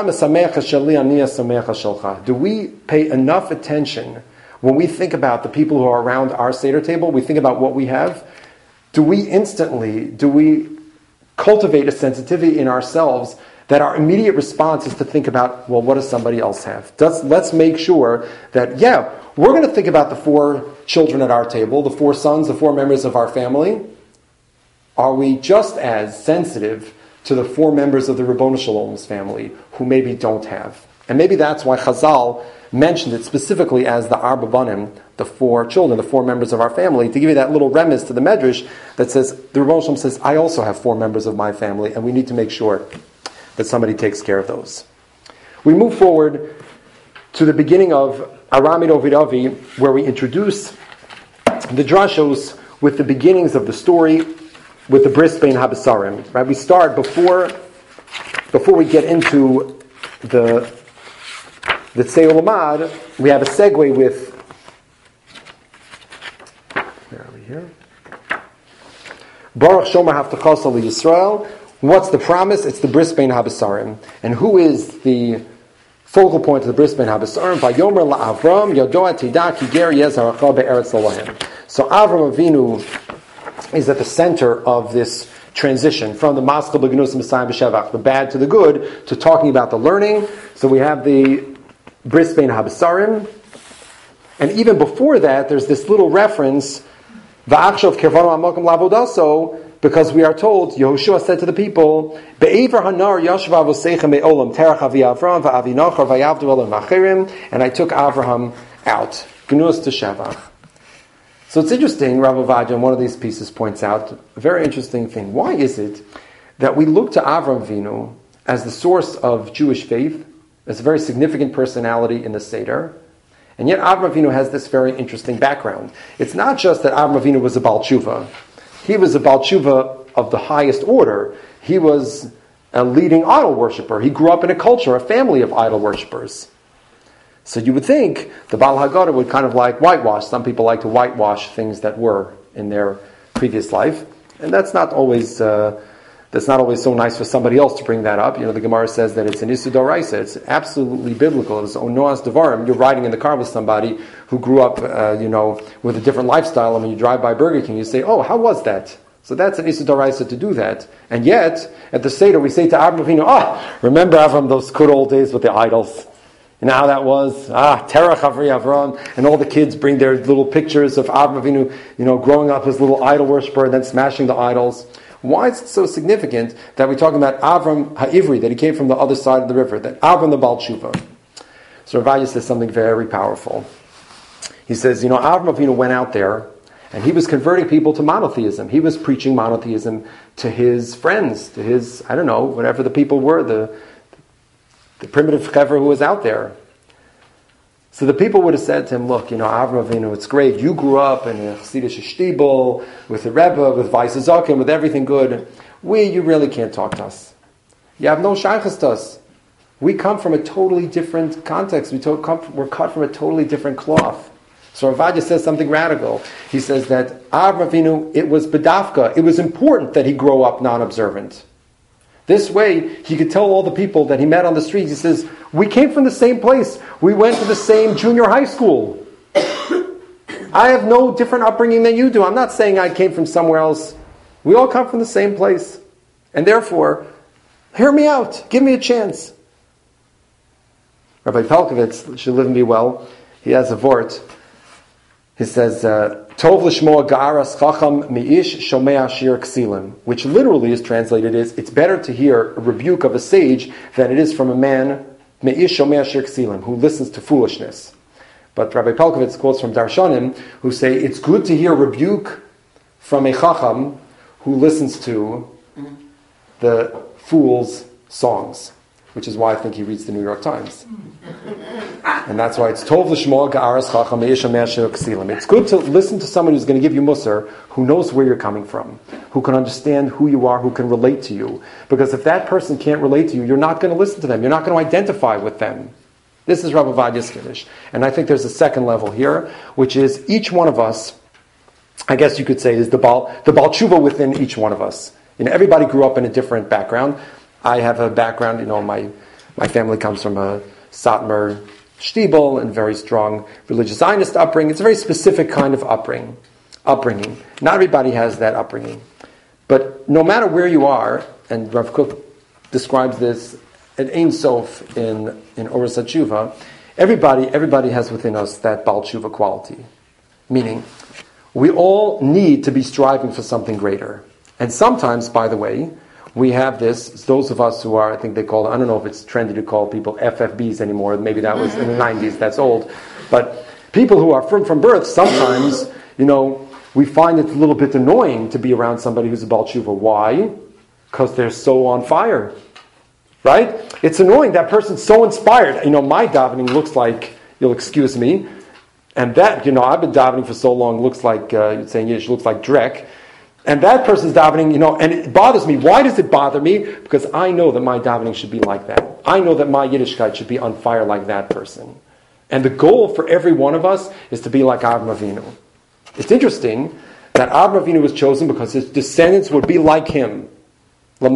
we pay enough attention when we think about the people who are around our Seder table, we think about what we have, do we instantly, do we cultivate a sensitivity in ourselves that our immediate response is to think about, well, what does somebody else have? Does, let's make sure that, yeah, we're going to think about the four children at our table, the four sons, the four members of our family. Are we just as sensitive to the four members of the Rebbeinu Shalom's family who maybe don't have? And maybe that's why Chazal mentioned it specifically as the Arba Banim, the four children, the four members of our family, to give you that little remiss to the Medrash that says, the Rebbeinu Shalom says, I also have four members of my family, and we need to make sure that somebody takes care of those. We move forward to the beginning of Aramid Ovid Avi, where we introduce the drashos with the beginnings of the story, with the bris bein habesarim. Right? We start before before we get into the the Tzei Olamad, we have a segue with, where are we here? Baruch Shomer Haftachos Al Yisrael. What's the promise? It's the Bris Bein Habasarim. And who is the focal point of the Bris Bein Habasarim? Vayomer LaAvram Yodoa Teda Ki Ger Yezharacha Be'eretz Elohim. So Avram Avinu is at the center of this transition from the Maskal B'Gnus Messiah B'Shevach, the bad to the good, to talking about the learning. So we have the Bris Bein Habasarim. And even before that, there's this little reference, Va'achshav Kirvanu Amokim Lavodaso, because we are told, Yehoshua said to the people, Be'ever Hanar Yashva Voseichem Me'olam Terach Avi Avram Va'avi Nachor Va'yavdu Elam Achirim, and I took Avraham out, Gnus to Shevach. So it's interesting, Rav Ovadia in one of these pieces points out a very interesting thing. Why is it that we look to Avram Avinu as the source of Jewish faith, as a very significant personality in the Seder, and yet Avram Avinu has this very interesting background? It's not just that Avram Avinu was a Baal Tshuva. He was a Baal Tshuva of the highest order. He was a leading idol worshiper. He grew up in a culture, a family of idol worshippers. So you would think the Baal Haggadah would kind of like whitewash. Some people like to whitewash things that were in their previous life. And that's not always uh, that's not always so nice for somebody else to bring that up. You know, the Gemara says that it's an Issur D'Oraisa. It's absolutely biblical. It's Onoas Devarim. You're riding in the car with somebody who grew up, uh, you know, with a different lifestyle. And when you drive by Burger King, you say, oh, how was that? So that's an Issur D'Oraisa to do that. And yet, at the Seder, we say to Avram Avinu, oh, remember Avram, those good old days with the idols. You know how that was? Ah, Terach Avri Avram, and all the kids bring their little pictures of Avram Avinu, you know, growing up as a little idol worshiper and then smashing the idols. Why is it so significant that we're talking about Avram Ha'ivri, that he came from the other side of the river, that Avram the Baal Tshuva? So Rav Ovadia says something very powerful. He says, you know, Avram Avinu went out there and he was converting people to monotheism. He was preaching monotheism to his friends, to his, I don't know, whatever the people were, the the primitive chevra who was out there. So the people would have said to him, look, you know, Avram Avinu, it's great. You grew up in a Chassidish shtibel, with the Rebbe, with Vais Zaken, with everything good. We, you really can't talk to us. You have no shaychus to us. We come from a totally different context. We to- come from, we're cut from a totally different cloth. So Rav Ovadia says something radical. He says that Avram Avinu, it was bedafka. It was important that he grow up non-observant. This way, he could tell all the people that he met on the streets, he says, we came from the same place. We went to the same junior high school. I have no different upbringing than you do. I'm not saying I came from somewhere else. We all come from the same place. And therefore, hear me out. Give me a chance. Rabbi Pelkovitz, should live and be well, he has a vort. He says, uh, Tov l'shmoa ga'aras chacham mi'ish shomea shir ksilim, which literally is translated as, it's better to hear a rebuke of a sage than it is from a man, mi'ish shomea shir ksilim, who listens to foolishness. But Rabbi Pelkovitz quotes from Darshanim, who say, it's good to hear rebuke from a chacham who listens to the fool's songs, which is why I think he reads the New York Times. And that's why it's Tov l'shmoa ga'aras chacham me'isha me'ashir ksilim. It's good to listen to someone who's going to give you musar, who knows where you're coming from, who can understand who you are, who can relate to you. Because if that person can't relate to you, you're not going to listen to them. You're not going to identify with them. This is Rav Ovadia's Kiddush. And I think there's a second level here, which is each one of us, I guess you could say, is the Baal, the Baal Tshuva within each one of us. You know, everybody grew up in a different background. I have a background, you know, my my family comes from a Satmar shtibel and very strong religious Zionist upbringing. It's a very specific kind of upbringing. Upbringing. Not everybody has that upbringing. But no matter where you are, and Rav Kook describes this at Ein Sof in, in Oros HaTshuva, everybody, everybody has within us that Baal Tshuva quality. Meaning, we all need to be striving for something greater. And sometimes, by the way, we have this, those of us who are, I think they call, I don't know if it's trendy to call people F F Bs anymore, maybe that was in the nineties, that's old. But people who are from, from birth, sometimes, you know, we find it a little bit annoying to be around somebody who's a Baal Tshuva. Why? Because they're so on fire. Right? It's annoying. That person's so inspired. You know, my davening looks like, you'll excuse me, and that, you know, I've been davening for so long, looks like, uh, you're saying Yiddish, looks like Drek. And that person's davening, you know, and it bothers me. Why does it bother me? Because I know that my davening should be like that. I know that my Yiddishkeit should be on fire like that person. And the goal for every one of us is to be like Avram Avinu. It's interesting that Avraham Avinu was chosen because his descendants would be like him. And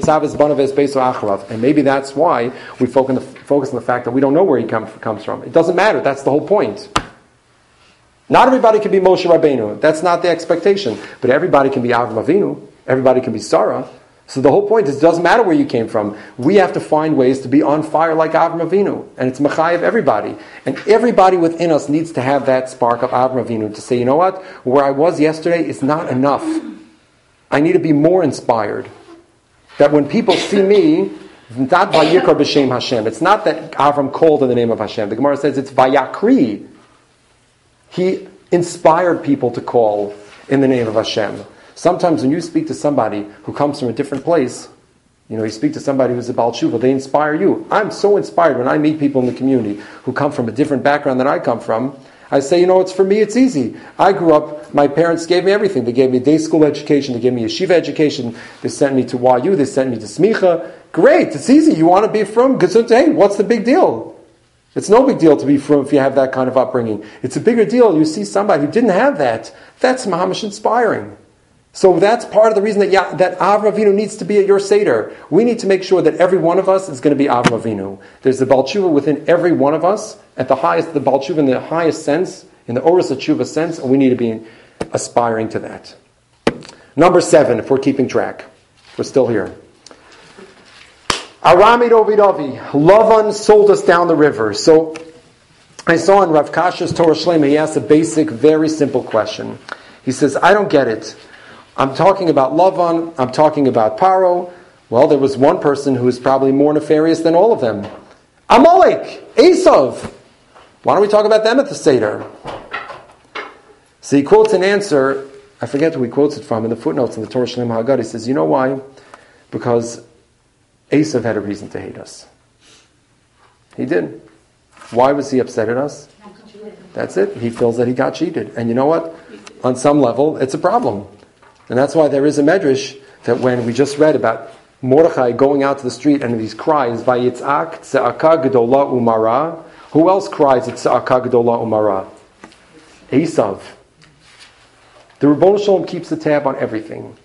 maybe that's why we focus on, the, focus on the fact that we don't know where he come, comes from. It doesn't matter. That's the whole point. Not everybody can be Moshe Rabbeinu. That's not the expectation. But everybody can be Avraham Avinu. Everybody can be Sarah. So the whole point is it doesn't matter where you came from. We have to find ways to be on fire like Avraham Avinu. And it's Mechayev everybody. And everybody within us needs to have that spark of Avraham Avinu to say, you know what? Where I was yesterday is not enough. I need to be more inspired. That when people see me, not Vayikar b'Shem Hashem. It's not that Avram called in the name of Hashem. The Gemara says it's Vayakri. He inspired people to call in the name of Hashem. Sometimes when you speak to somebody who comes from a different place, you know, you speak to somebody who's a Baal Tshuva, they inspire you. I'm so inspired when I meet people in the community who come from a different background than I come from. I say, you know, it's for me, it's easy. I grew up, my parents gave me everything. They gave me day school education, they gave me yeshiva education, they sent me to Y U, they sent me to Smicha. Great, it's easy. You want to be from Gesundheit? Hey, what's the big deal? It's no big deal to be from if you have that kind of upbringing. It's a bigger deal. You see somebody who didn't have that. That's mamish inspiring. So that's part of the reason that Yah, that Avraham Avinu needs to be at your Seder. We need to make sure that every one of us is going to be Avraham Avinu. There's the Baal Tshuva within every one of us, at the highest, the Baal Tshuva in the highest sense, in the Oros HaTshuva sense, and we need to be aspiring to that. Number seven, if we're keeping track. We're still here. Arami Dovidovi, Lavan sold us down the river. So I saw in Rav Kasha's Torah Shlema, he asked a basic, very simple question. He says, I don't get it. I'm talking about Lavan, I'm talking about Paro. Well, there was one person who was probably more nefarious than all of them. Amalek, Esav. Why don't we talk about them at the Seder? So he quotes an answer, I forget who he quotes it from, in the footnotes in the Torah Shlem Haggadah. He says, you know why? Because Esav had a reason to hate us. He did. Why was he upset at us? That's it. He feels that he got cheated. And you know what? On some level, it's a problem. And that's why there is a medrash that when we just read about Mordechai going out to the street and these cries, Vayitzak Tza'aka Gedola Umara. Who else cries at Tza'aka Gedola Umara? Esav. The Ribono Shalom keeps the tab on everything.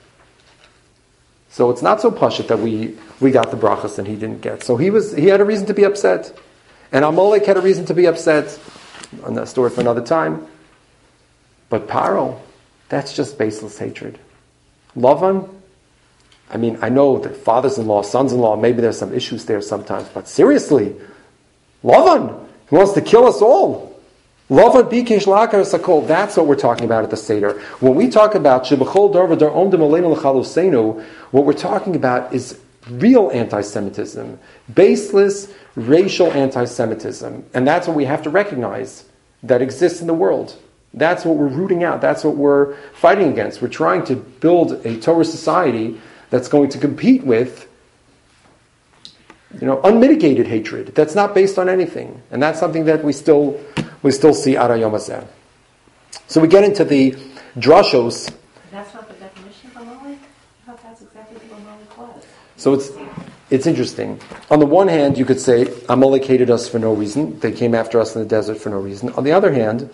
So it's not so pashut that we, we got the brachas and he didn't get. So he was he had a reason to be upset. And Amalek had a reason to be upset. On that story for another time. But Paro, that's just baseless hatred. Lavan, I mean, I know that fathers-in-law, sons-in-law, maybe there's some issues there sometimes, but seriously, Lavan, he wants to kill us all. Lavan bikesh la'akar sakol, that's what we're talking about at the Seder. When we talk about shebachol dar v'dar omdim aleinu l'chalosenu, what we're talking about is real anti-Semitism, baseless, racial anti-Semitism. And that's what we have to recognize that exists in the world. That's what we're rooting out. That's what we're fighting against. We're trying to build a Torah society that's going to compete with, you know, unmitigated hatred. That's not based on anything. And that's something that we still we still see Ara Yom Hazeh. So we get into the drashos. That's not the definition of Amalek? I thought that's exactly what Amalek was. So it's it's interesting. On the one hand, you could say Amalek hated us for no reason. They came after us in the desert for no reason. On the other hand,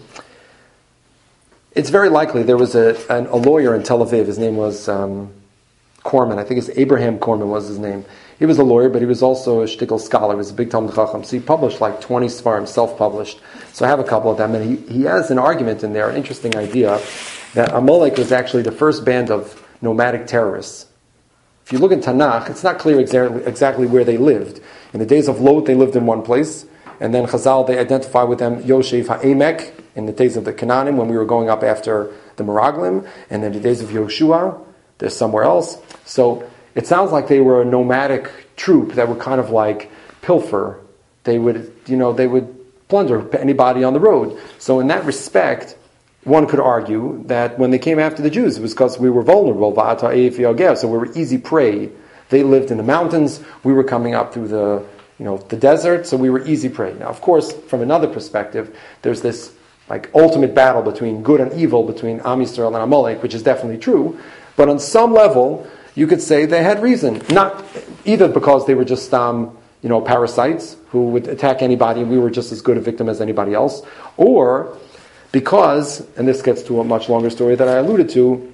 it's very likely there was a, an, a lawyer in Tel Aviv. His name was um, Corman. I think it's Abraham Corman was his name. He was a lawyer, but he was also a shtickle scholar. He was a big Talmud Chacham. So he published like twenty Sfarim, self-published. So I have a couple of them. And he, he has an argument in there, an interesting idea, that Amalek was actually the first band of nomadic terrorists. If you look in Tanakh, it's not clear exactly, exactly where they lived. In the days of Lot, they lived in one place. And then Chazal, they identify with them Yoshev HaEmek, in the days of the Canaanim, when we were going up after the Meraglim, and then the days of Yoshua, they're somewhere else. So it sounds like they were a nomadic troop that would kind of like pilfer. They would, you know, they would plunder anybody on the road. So in that respect, one could argue that when they came after the Jews, it was because we were vulnerable. So we were easy prey. They lived in the mountains. We were coming up through the, you know, the desert. So we were easy prey. Now, of course, from another perspective, there's this like ultimate battle between good and evil, between Am Yisrael and Amalek, which is definitely true. But on some level, you could say they had reason. Not either because they were just, um, you know, parasites who would attack anybody and we were just as good a victim as anybody else, or Because, and this gets to a much longer story that I alluded to,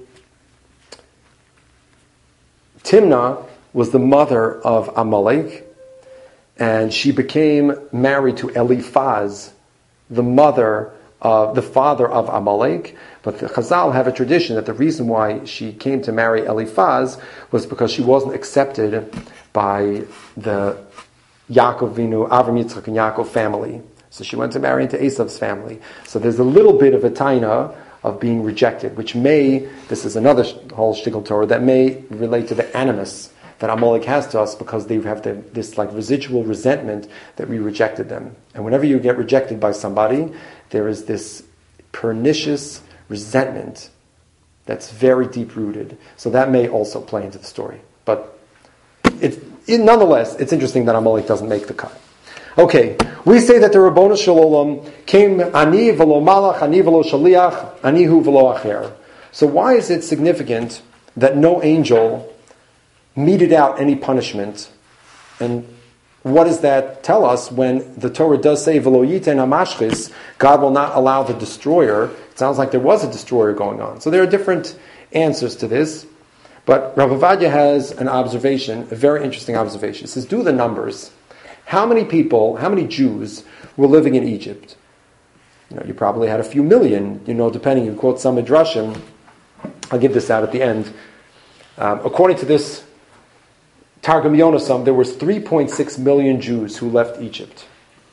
Timnah was the mother of Amalek, and she became married to Eliphaz, the mother of the father of Amalek. But the Chazal have a tradition that the reason why she came to marry Eliphaz was because she wasn't accepted by the Yaakov Vinu, Avram Yitzchak and Yaakov family. So she went to marry into Esav's family. So there's a little bit of a taina of being rejected, which may, this is another whole shtickle Torah, that may relate to the animus that Amalek has to us because they have the, this like residual resentment that we rejected them. And whenever you get rejected by somebody, there is this pernicious resentment that's very deep-rooted. So that may also play into the story. But it, it, nonetheless, it's interesting that Amalek doesn't make the cut. Okay, we say that the Rabbonu Shalom came ani v'lo malach, ani v'lo shaliach, ani hu v'lo acher. So why is it significant that no angel meted out any punishment? And what does that tell us when the Torah does say v'lo yiten hamashchis, God will not allow the destroyer? It sounds like there was a destroyer going on. So there are different answers to this. But Rav Ovadia has an observation, a very interesting observation. He says, do the numbers. How many people, how many Jews were living in Egypt? You know, you probably had a few million, you know, depending, you quote some Midrashim. I'll give this out at the end. Um, according to this Targum Yonasan, there was three point six million Jews who left Egypt.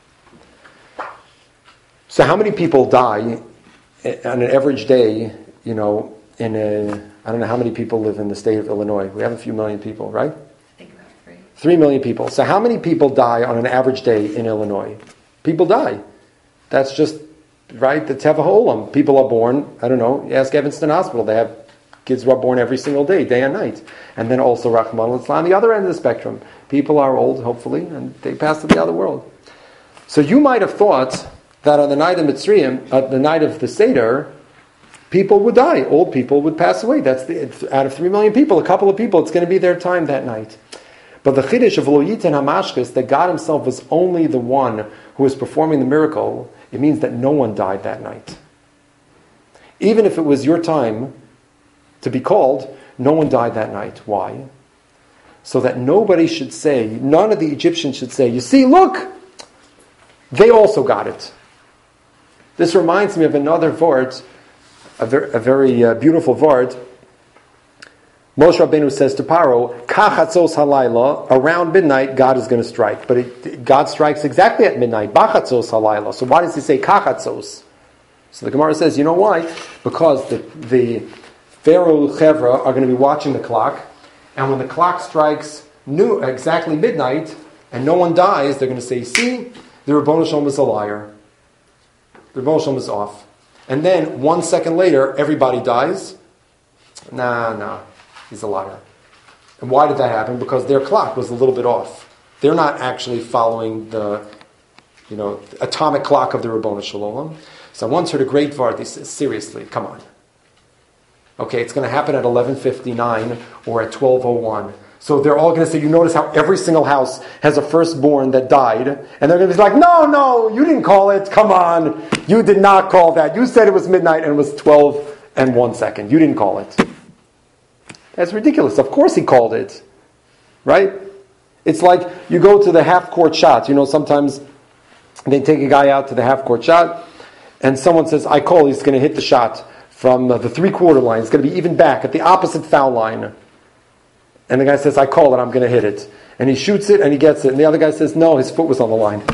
So how many people die on an average day, you know, in a, I don't know how many people live in the state of Illinois. We have a few million people, right? Three million people. So how many people die on an average day in Illinois? People die. That's just, right, the Teva Ha'olam. People are born, I don't know, you ask Evanston Hospital, they have kids who are born every single day, day and night. And then also, Rahman al-Islam, on the other end of the spectrum. People are old, hopefully, and they pass to the other world. So you might have thought that on the night of Mitzrayim, uh, the night of the Seder, people would die. Old people would pass away. That's the, out of three million people, a couple of people, it's going to be their time that night. But the Chiddush of Lo Yiten HaMashchis, that God himself was only the one who was performing the miracle, it means that no one died that night. Even if it was your time to be called, no one died that night. Why? So that nobody should say, none of the Egyptians should say, you see, look, they also got it. This reminds me of another vort, a very, a very uh, beautiful vort. Moshe Rabbeinu says to Paro, Kachatzos halayla, around midnight, God is going to strike. But it, God strikes exactly at midnight, Bachatzos halayla. So why does he say Kachatzos? So the Gemara says, you know why? Because the, the Pharaoh Chevra are going to be watching the clock, and when the clock strikes new, exactly midnight, and no one dies, they're going to say, see, the Rabbonu Shalom is a liar. The Rabbonu Shalom is off. And then, one second later, everybody dies. Nah, nah. He's a liar. And why did that happen? Because their clock was a little bit off. They're not actually following the, you know, atomic clock of the Rabbonu Shalom. So I once heard a great vart. He says, seriously, come on. Okay, it's going to happen at eleven fifty-nine or at twelve oh one. So they're all going to say, you notice how every single house has a firstborn that died. And they're going to be like, no, no, you didn't call it. Come on. You did not call that. You said it was midnight and it was twelve and one second. You didn't call it. That's ridiculous. Of course he called it. Right? It's like you go to the half-court shot. You know, sometimes they take a guy out to the half-court shot and someone says, I call, he's going to hit the shot from the three-quarter line. It's going to be even back at the opposite foul line. And the guy says, I call it, I'm going to hit it. And he shoots it and he gets it. And the other guy says, no, his foot was on the line.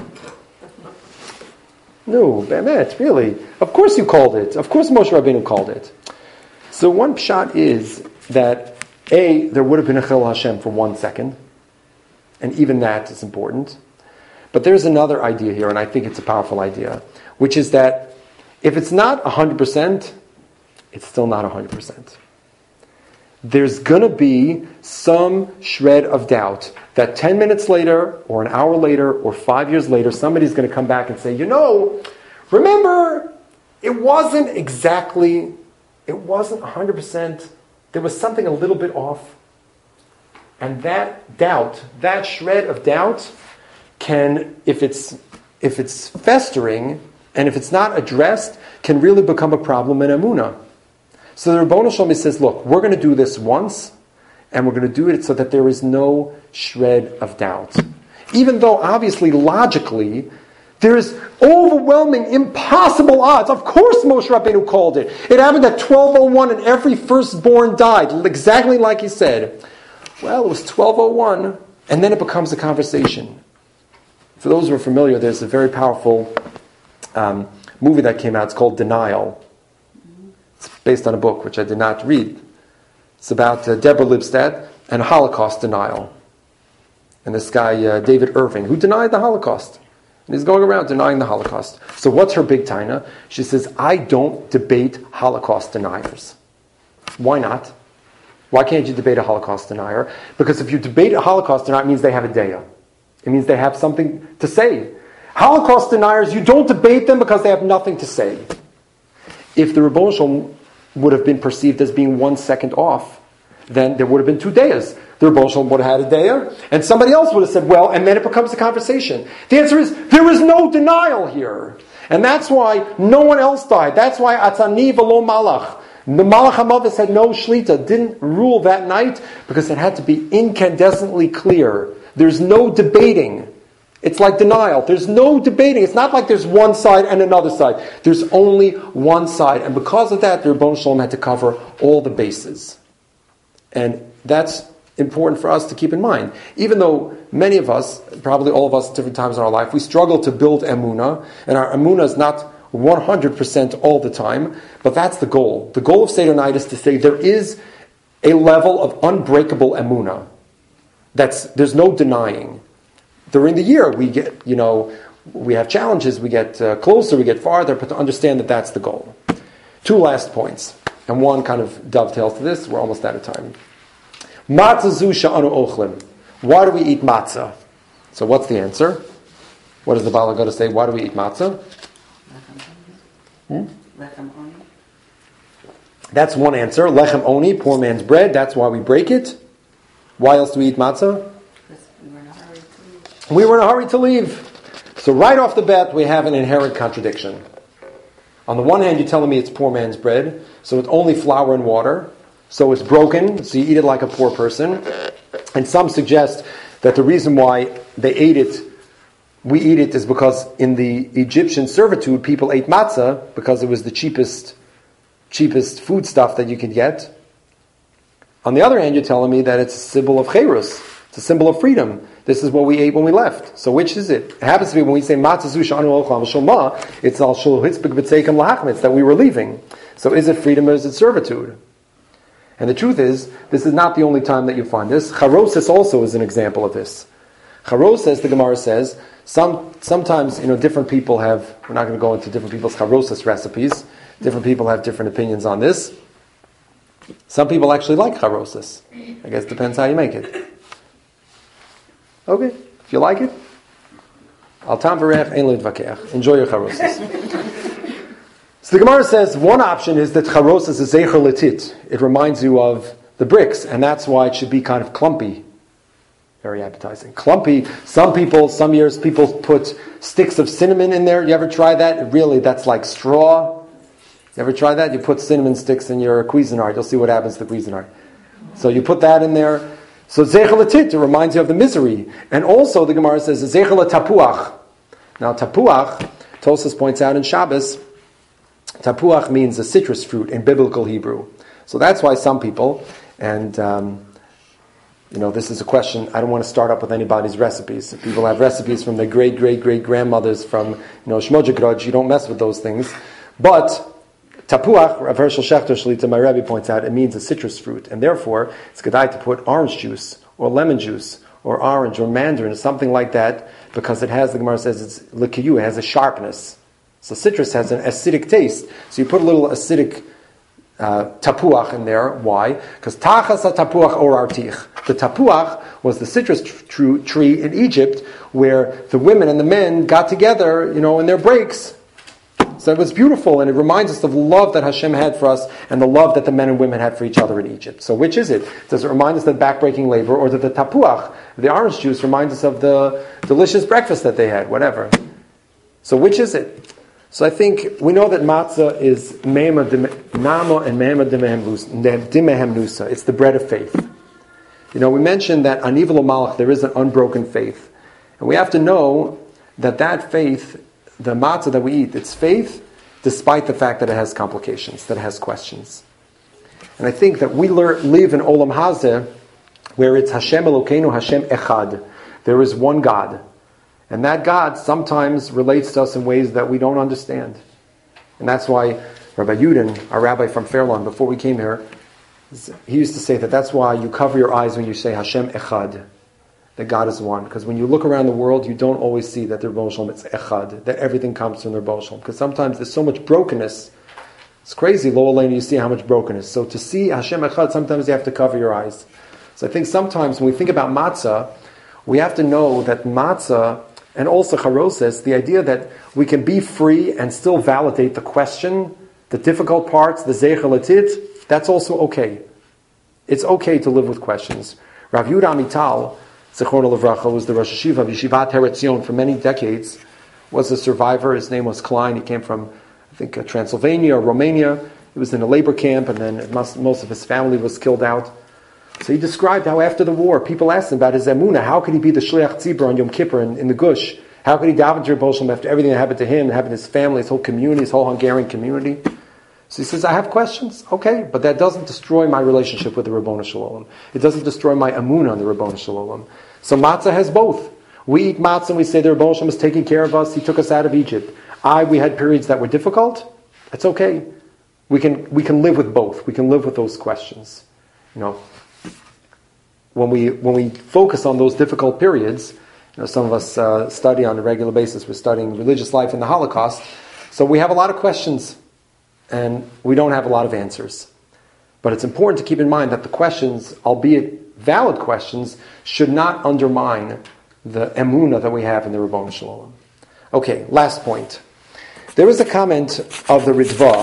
No, Bemet, really. Of course you called it. Of course Moshe Rabbeinu called it. So one pshat is that, A, there would have been a Chil Hashem for one second. And even that is important. But there's another idea here, and I think it's a powerful idea, which is that if it's not one hundred percent, it's still not one hundred percent. There's going to be some shred of doubt that ten minutes later, or an hour later, or five years later, somebody's going to come back and say, you know, remember, it wasn't exactly, it wasn't one hundred percent, there was something a little bit off. And that doubt, that shred of doubt, can, if it's if it's festering, and if it's not addressed, can really become a problem in Emunah. So the Rebbeinu Shalom says, look, we're going to do this once, and we're going to do it so that there is no shred of doubt. Even though, obviously, logically, there is overwhelming, impossible odds. Of course Moshe Rabbeinu called it. It happened at twelve oh one and every firstborn died, exactly like he said. Well, it was twelve oh one, and then it becomes a conversation. For those who are familiar, there's a very powerful um, movie that came out. It's called Denial. It's based on a book, which I did not read. It's about uh, Deborah Lipstadt and Holocaust denial. And this guy, uh, David Irving, who denied the Holocaust. And he's going around denying the Holocaust. So what's her big taina? She says, I don't debate Holocaust deniers. Why not? Why can't you debate a Holocaust denier? Because if you debate a Holocaust denier, it means they have a daya. It means they have something to say. Holocaust deniers, you don't debate them because they have nothing to say. If the Rebbeinu Shalom would have been perceived as being one second off, then there would have been two dayas. The Rebbeinu Shalom would have had a daya, and somebody else would have said, well, and then it becomes a conversation. The answer is, there is no denial here. And that's why no one else died. That's why Atzani v'lo malach. The Malach HaMavis had no shlita, didn't rule that night, because it had to be incandescently clear. There's no debating. It's like denial. There's no debating. It's not like there's one side and another side. There's only one side. And because of that, the Rebbeinu Shalom had to cover all the bases. And that's important for us to keep in mind. Even though many of us, probably all of us at different times in our life, we struggle to build emunah, and our emunah is not one hundred percent all the time, but that's the goal. The goal of Seder night is to say there is a level of unbreakable emunah. That's, there's no denying. During the year, we get, you know, we have challenges, we get uh, closer, we get farther, but to understand that that's the goal. Two last points, and one kind of dovetails to this. We're almost out of time. Matzah zu she'anu ochlim. Why do we eat matzah? So what's the answer? What does the Baal HaGadah say? Why do we eat matzah? Hmm? That's one answer. Lechem oni, poor man's bread. That's why we break it. Why else do we eat matzah? We were in a hurry to leave. So right off the bat, we have an inherent contradiction. On the one hand, you're telling me it's poor man's bread, so it's only flour and water, so it's broken, so you eat it like a poor person. And some suggest that the reason why they ate it, we eat it, is because in the Egyptian servitude, people ate matzah because it was the cheapest, cheapest food stuff that you could get. On the other hand, you're telling me that it's a symbol of cherus. It's a symbol of freedom. This is what we ate when we left. So which is it? It happens to be when we say matzah zu she'anu ochlam shulma, it's al shul hitzbik b'tzeikim lahachmitz, that we were leaving. So is it freedom or is it servitude? And the truth is, this is not the only time that you find this. Charosis also is an example of this. Charosis, the Gemara says, some sometimes, you know, different people have, we're not going to go into different people's charosis recipes. Different people have different opinions on this. Some people actually like charosis. I guess it depends how you make it. Okay, if you like it, al tam v'reach ein lo yitvakeach. Enjoy your charosis. So the Gemara says one option is that charosis is zeicher letit. It reminds you of the bricks, and that's why it should be kind of clumpy. Very appetizing. Clumpy. Some people, some years, people put sticks of cinnamon in there. You ever try that? Really, that's like straw. You ever try that? You put cinnamon sticks in your Cuisinart. You'll see what happens to the Cuisinart. So you put that in there. So zeicher letit, it reminds you of the misery. And also the Gemara says zeicher letapuach. Now tapuach, Tosfos points out in Shabbos, tapuach means a citrus fruit in biblical Hebrew. So that's why some people, and um, you know, this is a question, I don't want to start up with anybody's recipes. If people have recipes from their great, great, great grandmothers from, you know, Shmoja Grudge, you don't mess with those things. But tapuach, Rav Hershel Shechter Shlita, my Rebbe, points out, it means a citrus fruit. And therefore, it's kedai to put orange juice, or lemon juice, or orange, or mandarin, or something like that, because it has, the Gemara says, it's likiyu, it has a sharpness. So citrus has an acidic taste. So you put a little acidic uh, tapuach in there. Why? Because tachas tapuach or artich. The tapuach was the citrus tr- tree in Egypt, where the women and the men got together, you know, in their breaks. So it was beautiful, and it reminds us of the love that Hashem had for us and the love that the men and women had for each other in Egypt. So which is it? Does it remind us of backbreaking labor, or does the tapuach, the orange juice, reminds us of the delicious breakfast that they had? Whatever. So which is it? So I think we know that matzah is me'ema de- nama and me'ema dimehem nusa. It's the bread of faith. You know, we mentioned that aniv lo malach, there is an unbroken faith. And we have to know that that faith, the matzah that we eat, it's faith despite the fact that it has complications, that it has questions. And I think that we lear- live in Olam Hazeh, where it's Hashem Elokeinu, Hashem Echad. There is one God. And that God sometimes relates to us in ways that we don't understand. And that's why Rabbi Yudin, our rabbi from Fairlawn, before we came here, he used to say that that's why you cover your eyes when you say Hashem Echad, that God is one. Because when you look around the world, you don't always see that the Rebbeinu Shalom, it's Echad, that everything comes from the Rebbeinu Shalom. Because sometimes there's so much brokenness. It's crazy, Lo Aleinu, you see how much brokenness. So to see Hashem Echad, sometimes you have to cover your eyes. So I think sometimes when we think about matzah, we have to know that matzah, and also charoses, the idea that we can be free and still validate the question, the difficult parts, the zeicher latit, that's also okay. It's okay to live with questions. Rav Yehuda Amital, Zechron Levracha, was the Rosh Yeshiva of Yeshivat Eretz Zion for many decades, was a survivor. His name was Klein. He came from, I think, uh, Transylvania or Romania. He was in a labor camp, and then must, most of his family was killed out. So he described how after the war, people asked him about his emunah. How could he be the shliach tzibur on Yom Kippur in, in the Gush? How could he daven to Rebbe Shalom after everything that happened to him, happened to his family, his whole community, his whole Hungarian community? So he says, I have questions. Okay, but that doesn't destroy my relationship with the Ribono Shel Olam. It doesn't destroy my emunah on the Ribono Shel Olam. So matzah has both. We eat matzah and we say the Ribono Shalom is taking care of us. He took us out of Egypt. I, we had periods that were difficult. That's okay. We can we can live with both. We can live with those questions. You know, when we when we focus on those difficult periods, you know, some of us uh, study on a regular basis. We're studying religious life in the Holocaust, so we have a lot of questions, and we don't have a lot of answers. But it's important to keep in mind that the questions, albeit valid questions, should not undermine the emunah that we have in the Ribono Shel Olam. Okay, last point. There is a comment of the Ritva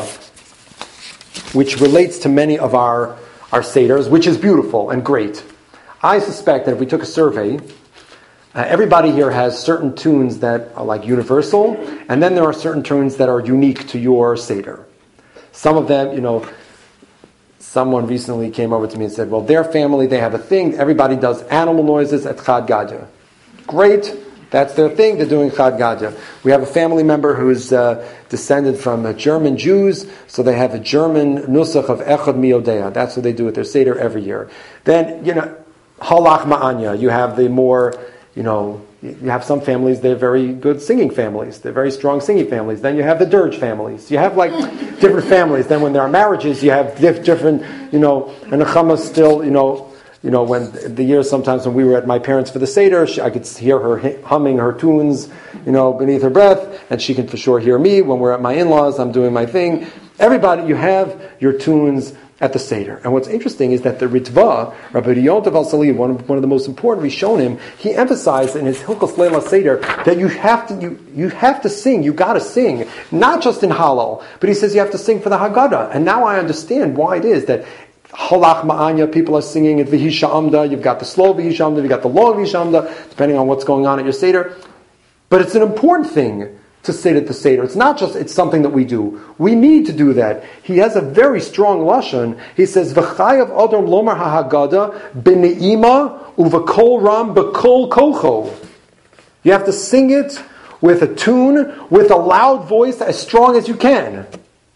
which relates to many of our, our Seders, which is beautiful and great. I suspect that if we took a survey, uh, everybody here has certain tunes that are like universal, and then there are certain tunes that are unique to your Seder. Some of them, you know, someone recently came over to me and said, well, their family, they have a thing, everybody does animal noises at Chad Gadya. Great, that's their thing, they're doing Chad Gadya. We have a family member who's uh, descended from uh, German Jews, so they have a German nusach of Echad Miodea. That's what they do with their Seder every year. Then, you know, Halach Ma'anya, you have the more, you know, you have some families, they're very good singing families. They're very strong singing families. Then you have the dirge families. You have like different families. Then when there are marriages, you have diff- different, you know, and the Chama still, you know, you know, when the years sometimes when we were at my parents for the Seder, she, I could hear her humming her tunes, you know, beneath her breath, and she can for sure hear me. When we're at my in-laws, I'm doing my thing. Everybody, you have your tunes at the Seder. And what's interesting is that the Ritva, Rabbi Yontav Al-Saliv, one of, one of the most important Rishonim, he emphasized in his Hilchos Leila Seder that you have to you, you have to sing, you got to sing, not just in Hallel, but he says you have to sing for the Haggadah. And now I understand why it is that Halach Ma'anya, people are singing at Vihisha Amda, you've got the slow Vihisha Amda, you've got the long Vihisha Amda, depending on what's going on at your Seder. But it's an important thing to sit at the Seder. It's not just, it's something that we do. We need to do that. He has a very strong lashon. He says, V'chayav Adam Lomar HaHaggadah b'ne'ima uv'kol ram b'kol kocho. You have to sing it with a tune, with a loud voice, as strong as you can.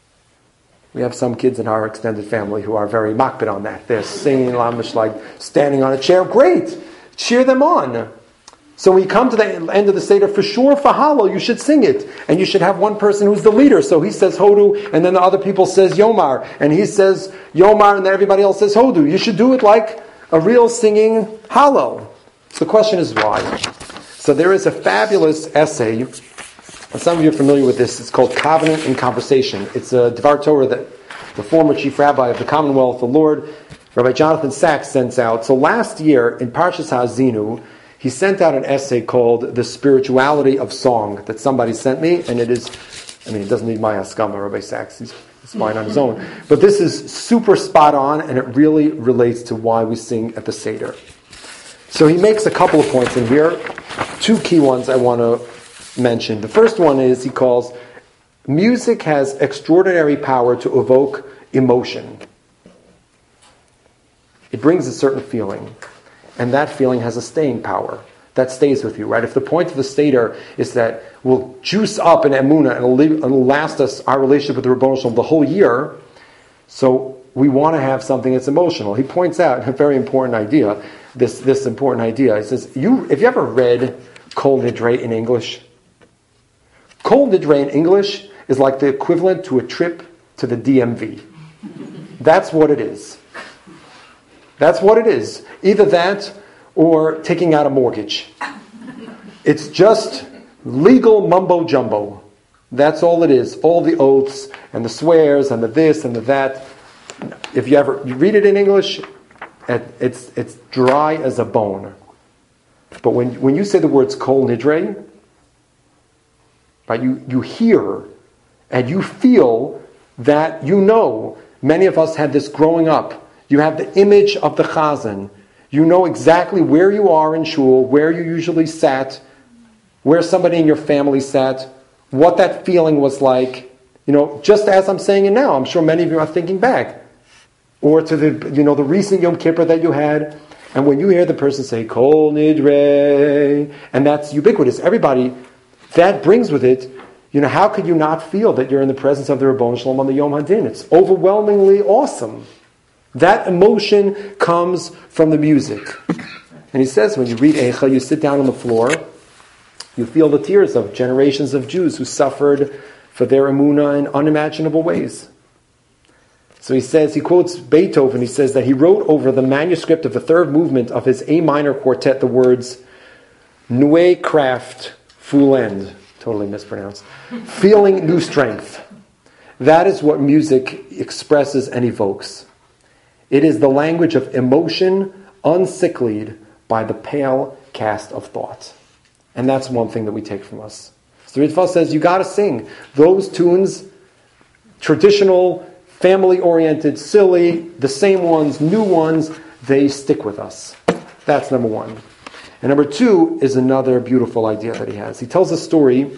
We have some kids in our extended family who are very makbid on that. They're singing lamish like standing on a chair. Great! Cheer them on. So when you come to the end of the Seder, for sure, for Hallel, you should sing it. And you should have one person who's the leader. So he says Hodu, and then the other people says Yomar. And he says Yomar, and then everybody else says Hodu. You should do it like a real singing Hallel. So the question is why? So there is a fabulous essay. Some of you are familiar with this. It's called Covenant and Conversation. It's a Dvar Torah that the former chief rabbi of the Commonwealth, the Lord, Rabbi Jonathan Sachs, sends out. So last year, in Parshas Ha'azinu, he sent out an essay called The Spirituality of Song that somebody sent me, and it is, I mean, it doesn't need my haskama, Rabbi Sachs, he's, he's fine on his own. But this is super spot on, and it really relates to why we sing at the Seder. So he makes a couple of points in here. Two key ones I want to mention. The first one is he calls music has extraordinary power to evoke emotion. It brings a certain feeling, and that feeling has a staying power. That stays with you, right? If the point of the Seder is that we'll juice up in Emunah and it'll, leave, it'll last us, our relationship with the Rebbeinu Shalom, the whole year, so we want to have something that's emotional. He points out a very important idea, this, this important idea. He says, you, have you ever read Kol Nidre in English? Kol Nidre in English is like the equivalent to a trip to the D M V. That's what it is. That's what it is. Either that or taking out a mortgage. It's just legal mumbo jumbo. That's all it is. All the oaths and the swears and the this and the that. If you ever you read it in English, it's it's dry as a bone. But when when you say the words kol nidre, right, you, you hear and you feel that you know. Many of us had this growing up. You have the image of the chazan. You know exactly where you are in shul, where you usually sat, where somebody in your family sat, what that feeling was like. You know, just as I'm saying it now, I'm sure many of you are thinking back. Or to the, you know, the recent Yom Kippur that you had. And when you hear the person say, Kol Nidre, and that's ubiquitous, everybody, that brings with it, you know, how could you not feel that you're in the presence of the Rebbeinu Shalom on the Yom Hadin? It's overwhelmingly awesome. That emotion comes from the music. And he says, when you read Eicha, you sit down on the floor, you feel the tears of generations of Jews who suffered for their emunah in unimaginable ways. So he says, he quotes Beethoven, he says that he wrote over the manuscript of the third movement of his A minor quartet the words, Neue Kraft, full end, totally mispronounced, feeling new strength. That is what music expresses and evokes. It is the language of emotion unsicklied by the pale cast of thought. And that's one thing that we take from us. So Ritva says, you got to sing. Those tunes, traditional, family-oriented, silly, the same ones, new ones, they stick with us. That's number one. And number two is another beautiful idea that he has. He tells a story,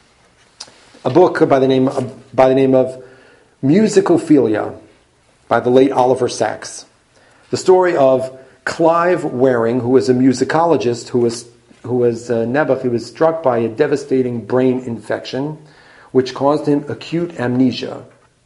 a book by the name of, by the name of Musicophilia, by the late Oliver Sacks. The story of Clive Waring, who was a musicologist, who was who was uh, Nebuch, he was struck by a devastating brain infection, which caused him acute amnesia.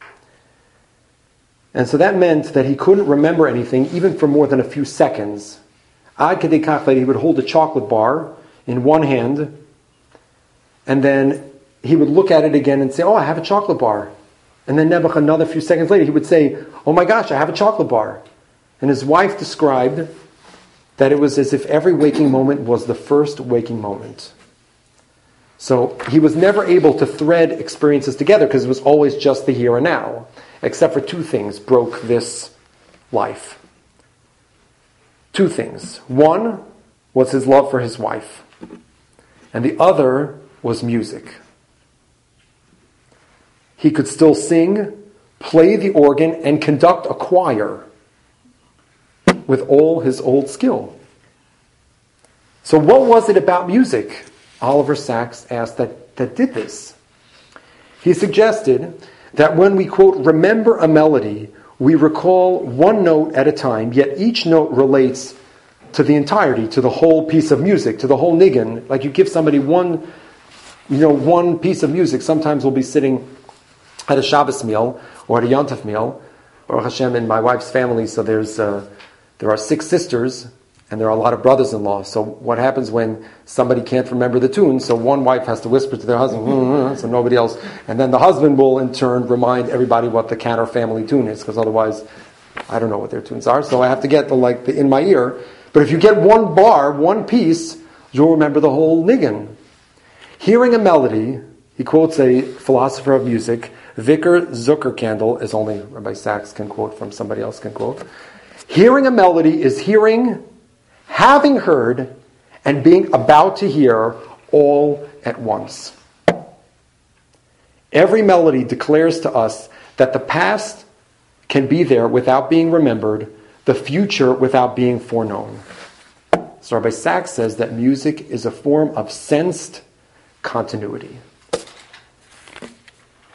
And so that meant that he couldn't remember anything, even for more than a few seconds. Ad kedei kach that he would hold a chocolate bar in one hand, and then he would look at it again and say, oh, I have a chocolate bar. And then Nebuch, another few seconds later, he would say, oh my gosh, I have a chocolate bar. And his wife described that it was as if every waking moment was the first waking moment. So he was never able to thread experiences together because it was always just the here and now. Except for two things broke this life. Two things. One was his love for his wife. And the other was music. He could still sing, play the organ, and conduct a choir with all his old skill. So what was it about music, Oliver Sacks asked, that, that did this? He suggested that when we, quote, remember a melody, we recall one note at a time, yet each note relates to the entirety, to the whole piece of music, to the whole niggin. Like you give somebody one, you know, one piece of music. Sometimes we'll be sitting at a Shabbos meal or at a Yontif meal, or Hashem in my wife's family. So there's uh, there are six sisters and there are a lot of brothers-in-law. So what happens when somebody can't remember the tune? So one wife has to whisper to their husband, mm-hmm, so nobody else, and then the husband will in turn remind everybody what the Cantor family tune is, because otherwise I don't know what their tunes are. So I have to get the like the in my ear. But if you get one bar, one piece, you'll remember the whole niggin. Hearing a melody, he quotes a philosopher of music, Vicar Zuckerkandl, as only Rabbi Sacks can quote from somebody else can quote. Hearing a melody is hearing, having heard, and being about to hear all at once. Every melody declares to us that the past can be there without being remembered, the future without being foreknown. So Rabbi Sacks says that music is a form of sensed continuity.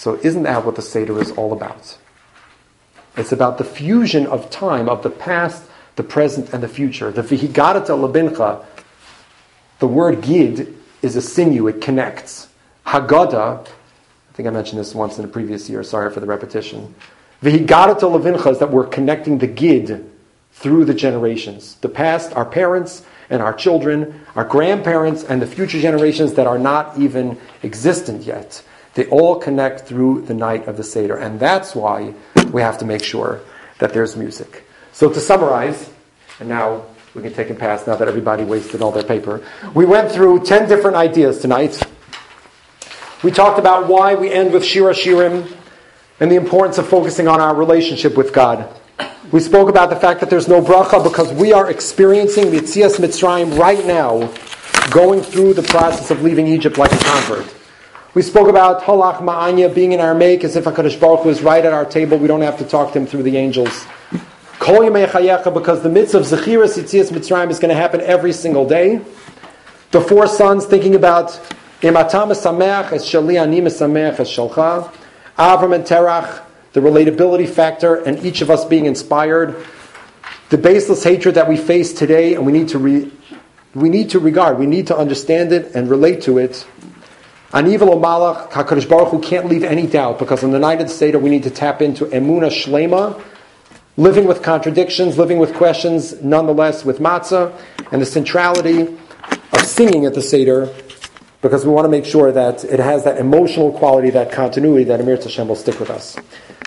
So isn't that what the Seder is all about? It's about the fusion of time, of the past, the present, and the future. The V'higadata Labincha, the word Gid is a sinew, it connects. Haggadah, I think I mentioned this once in the previous year, sorry for the repetition. V'higadata Labincha is that we're connecting the Gid through the generations. The past, our parents and our children, our grandparents, and the future generations that are not even existent yet. They all connect through the night of the Seder. And that's why we have to make sure that there's music. So to summarize, and now we can take and pass now that everybody wasted all their paper. We went through ten different ideas tonight. We talked about why we end with Shir HaShirim and the importance of focusing on our relationship with God. We spoke about the fact that there's no bracha because we are experiencing Yetzias Mitzrayim right now, going through the process of leaving Egypt like a convert. We spoke about Halach Ma'anya being in Aramaic as if HaKadosh Baruch Hu is right at our table. We don't have to talk to him through the angels. Kol Yemei Chayecha, because the mitzvah of Zechiras Yetzias Mitzrayim is going to happen every single day. The four sons thinking about Imatam Mesameach es Shali Ani Mesameach es Shalcha. Avram and Terach, the relatability factor, and each of us being inspired. The baseless hatred that we face today, and we need to re, we need to regard, we need to understand it and relate to it. An evil Malach, HaKadosh Baruch Hu can't leave any doubt, because on the night of the Seder we need to tap into Emunah Shlema, living with contradictions, living with questions, nonetheless with matzah, and the centrality of singing at the Seder, because we want to make sure that it has that emotional quality, that continuity, that Emir Hashem will stick with us.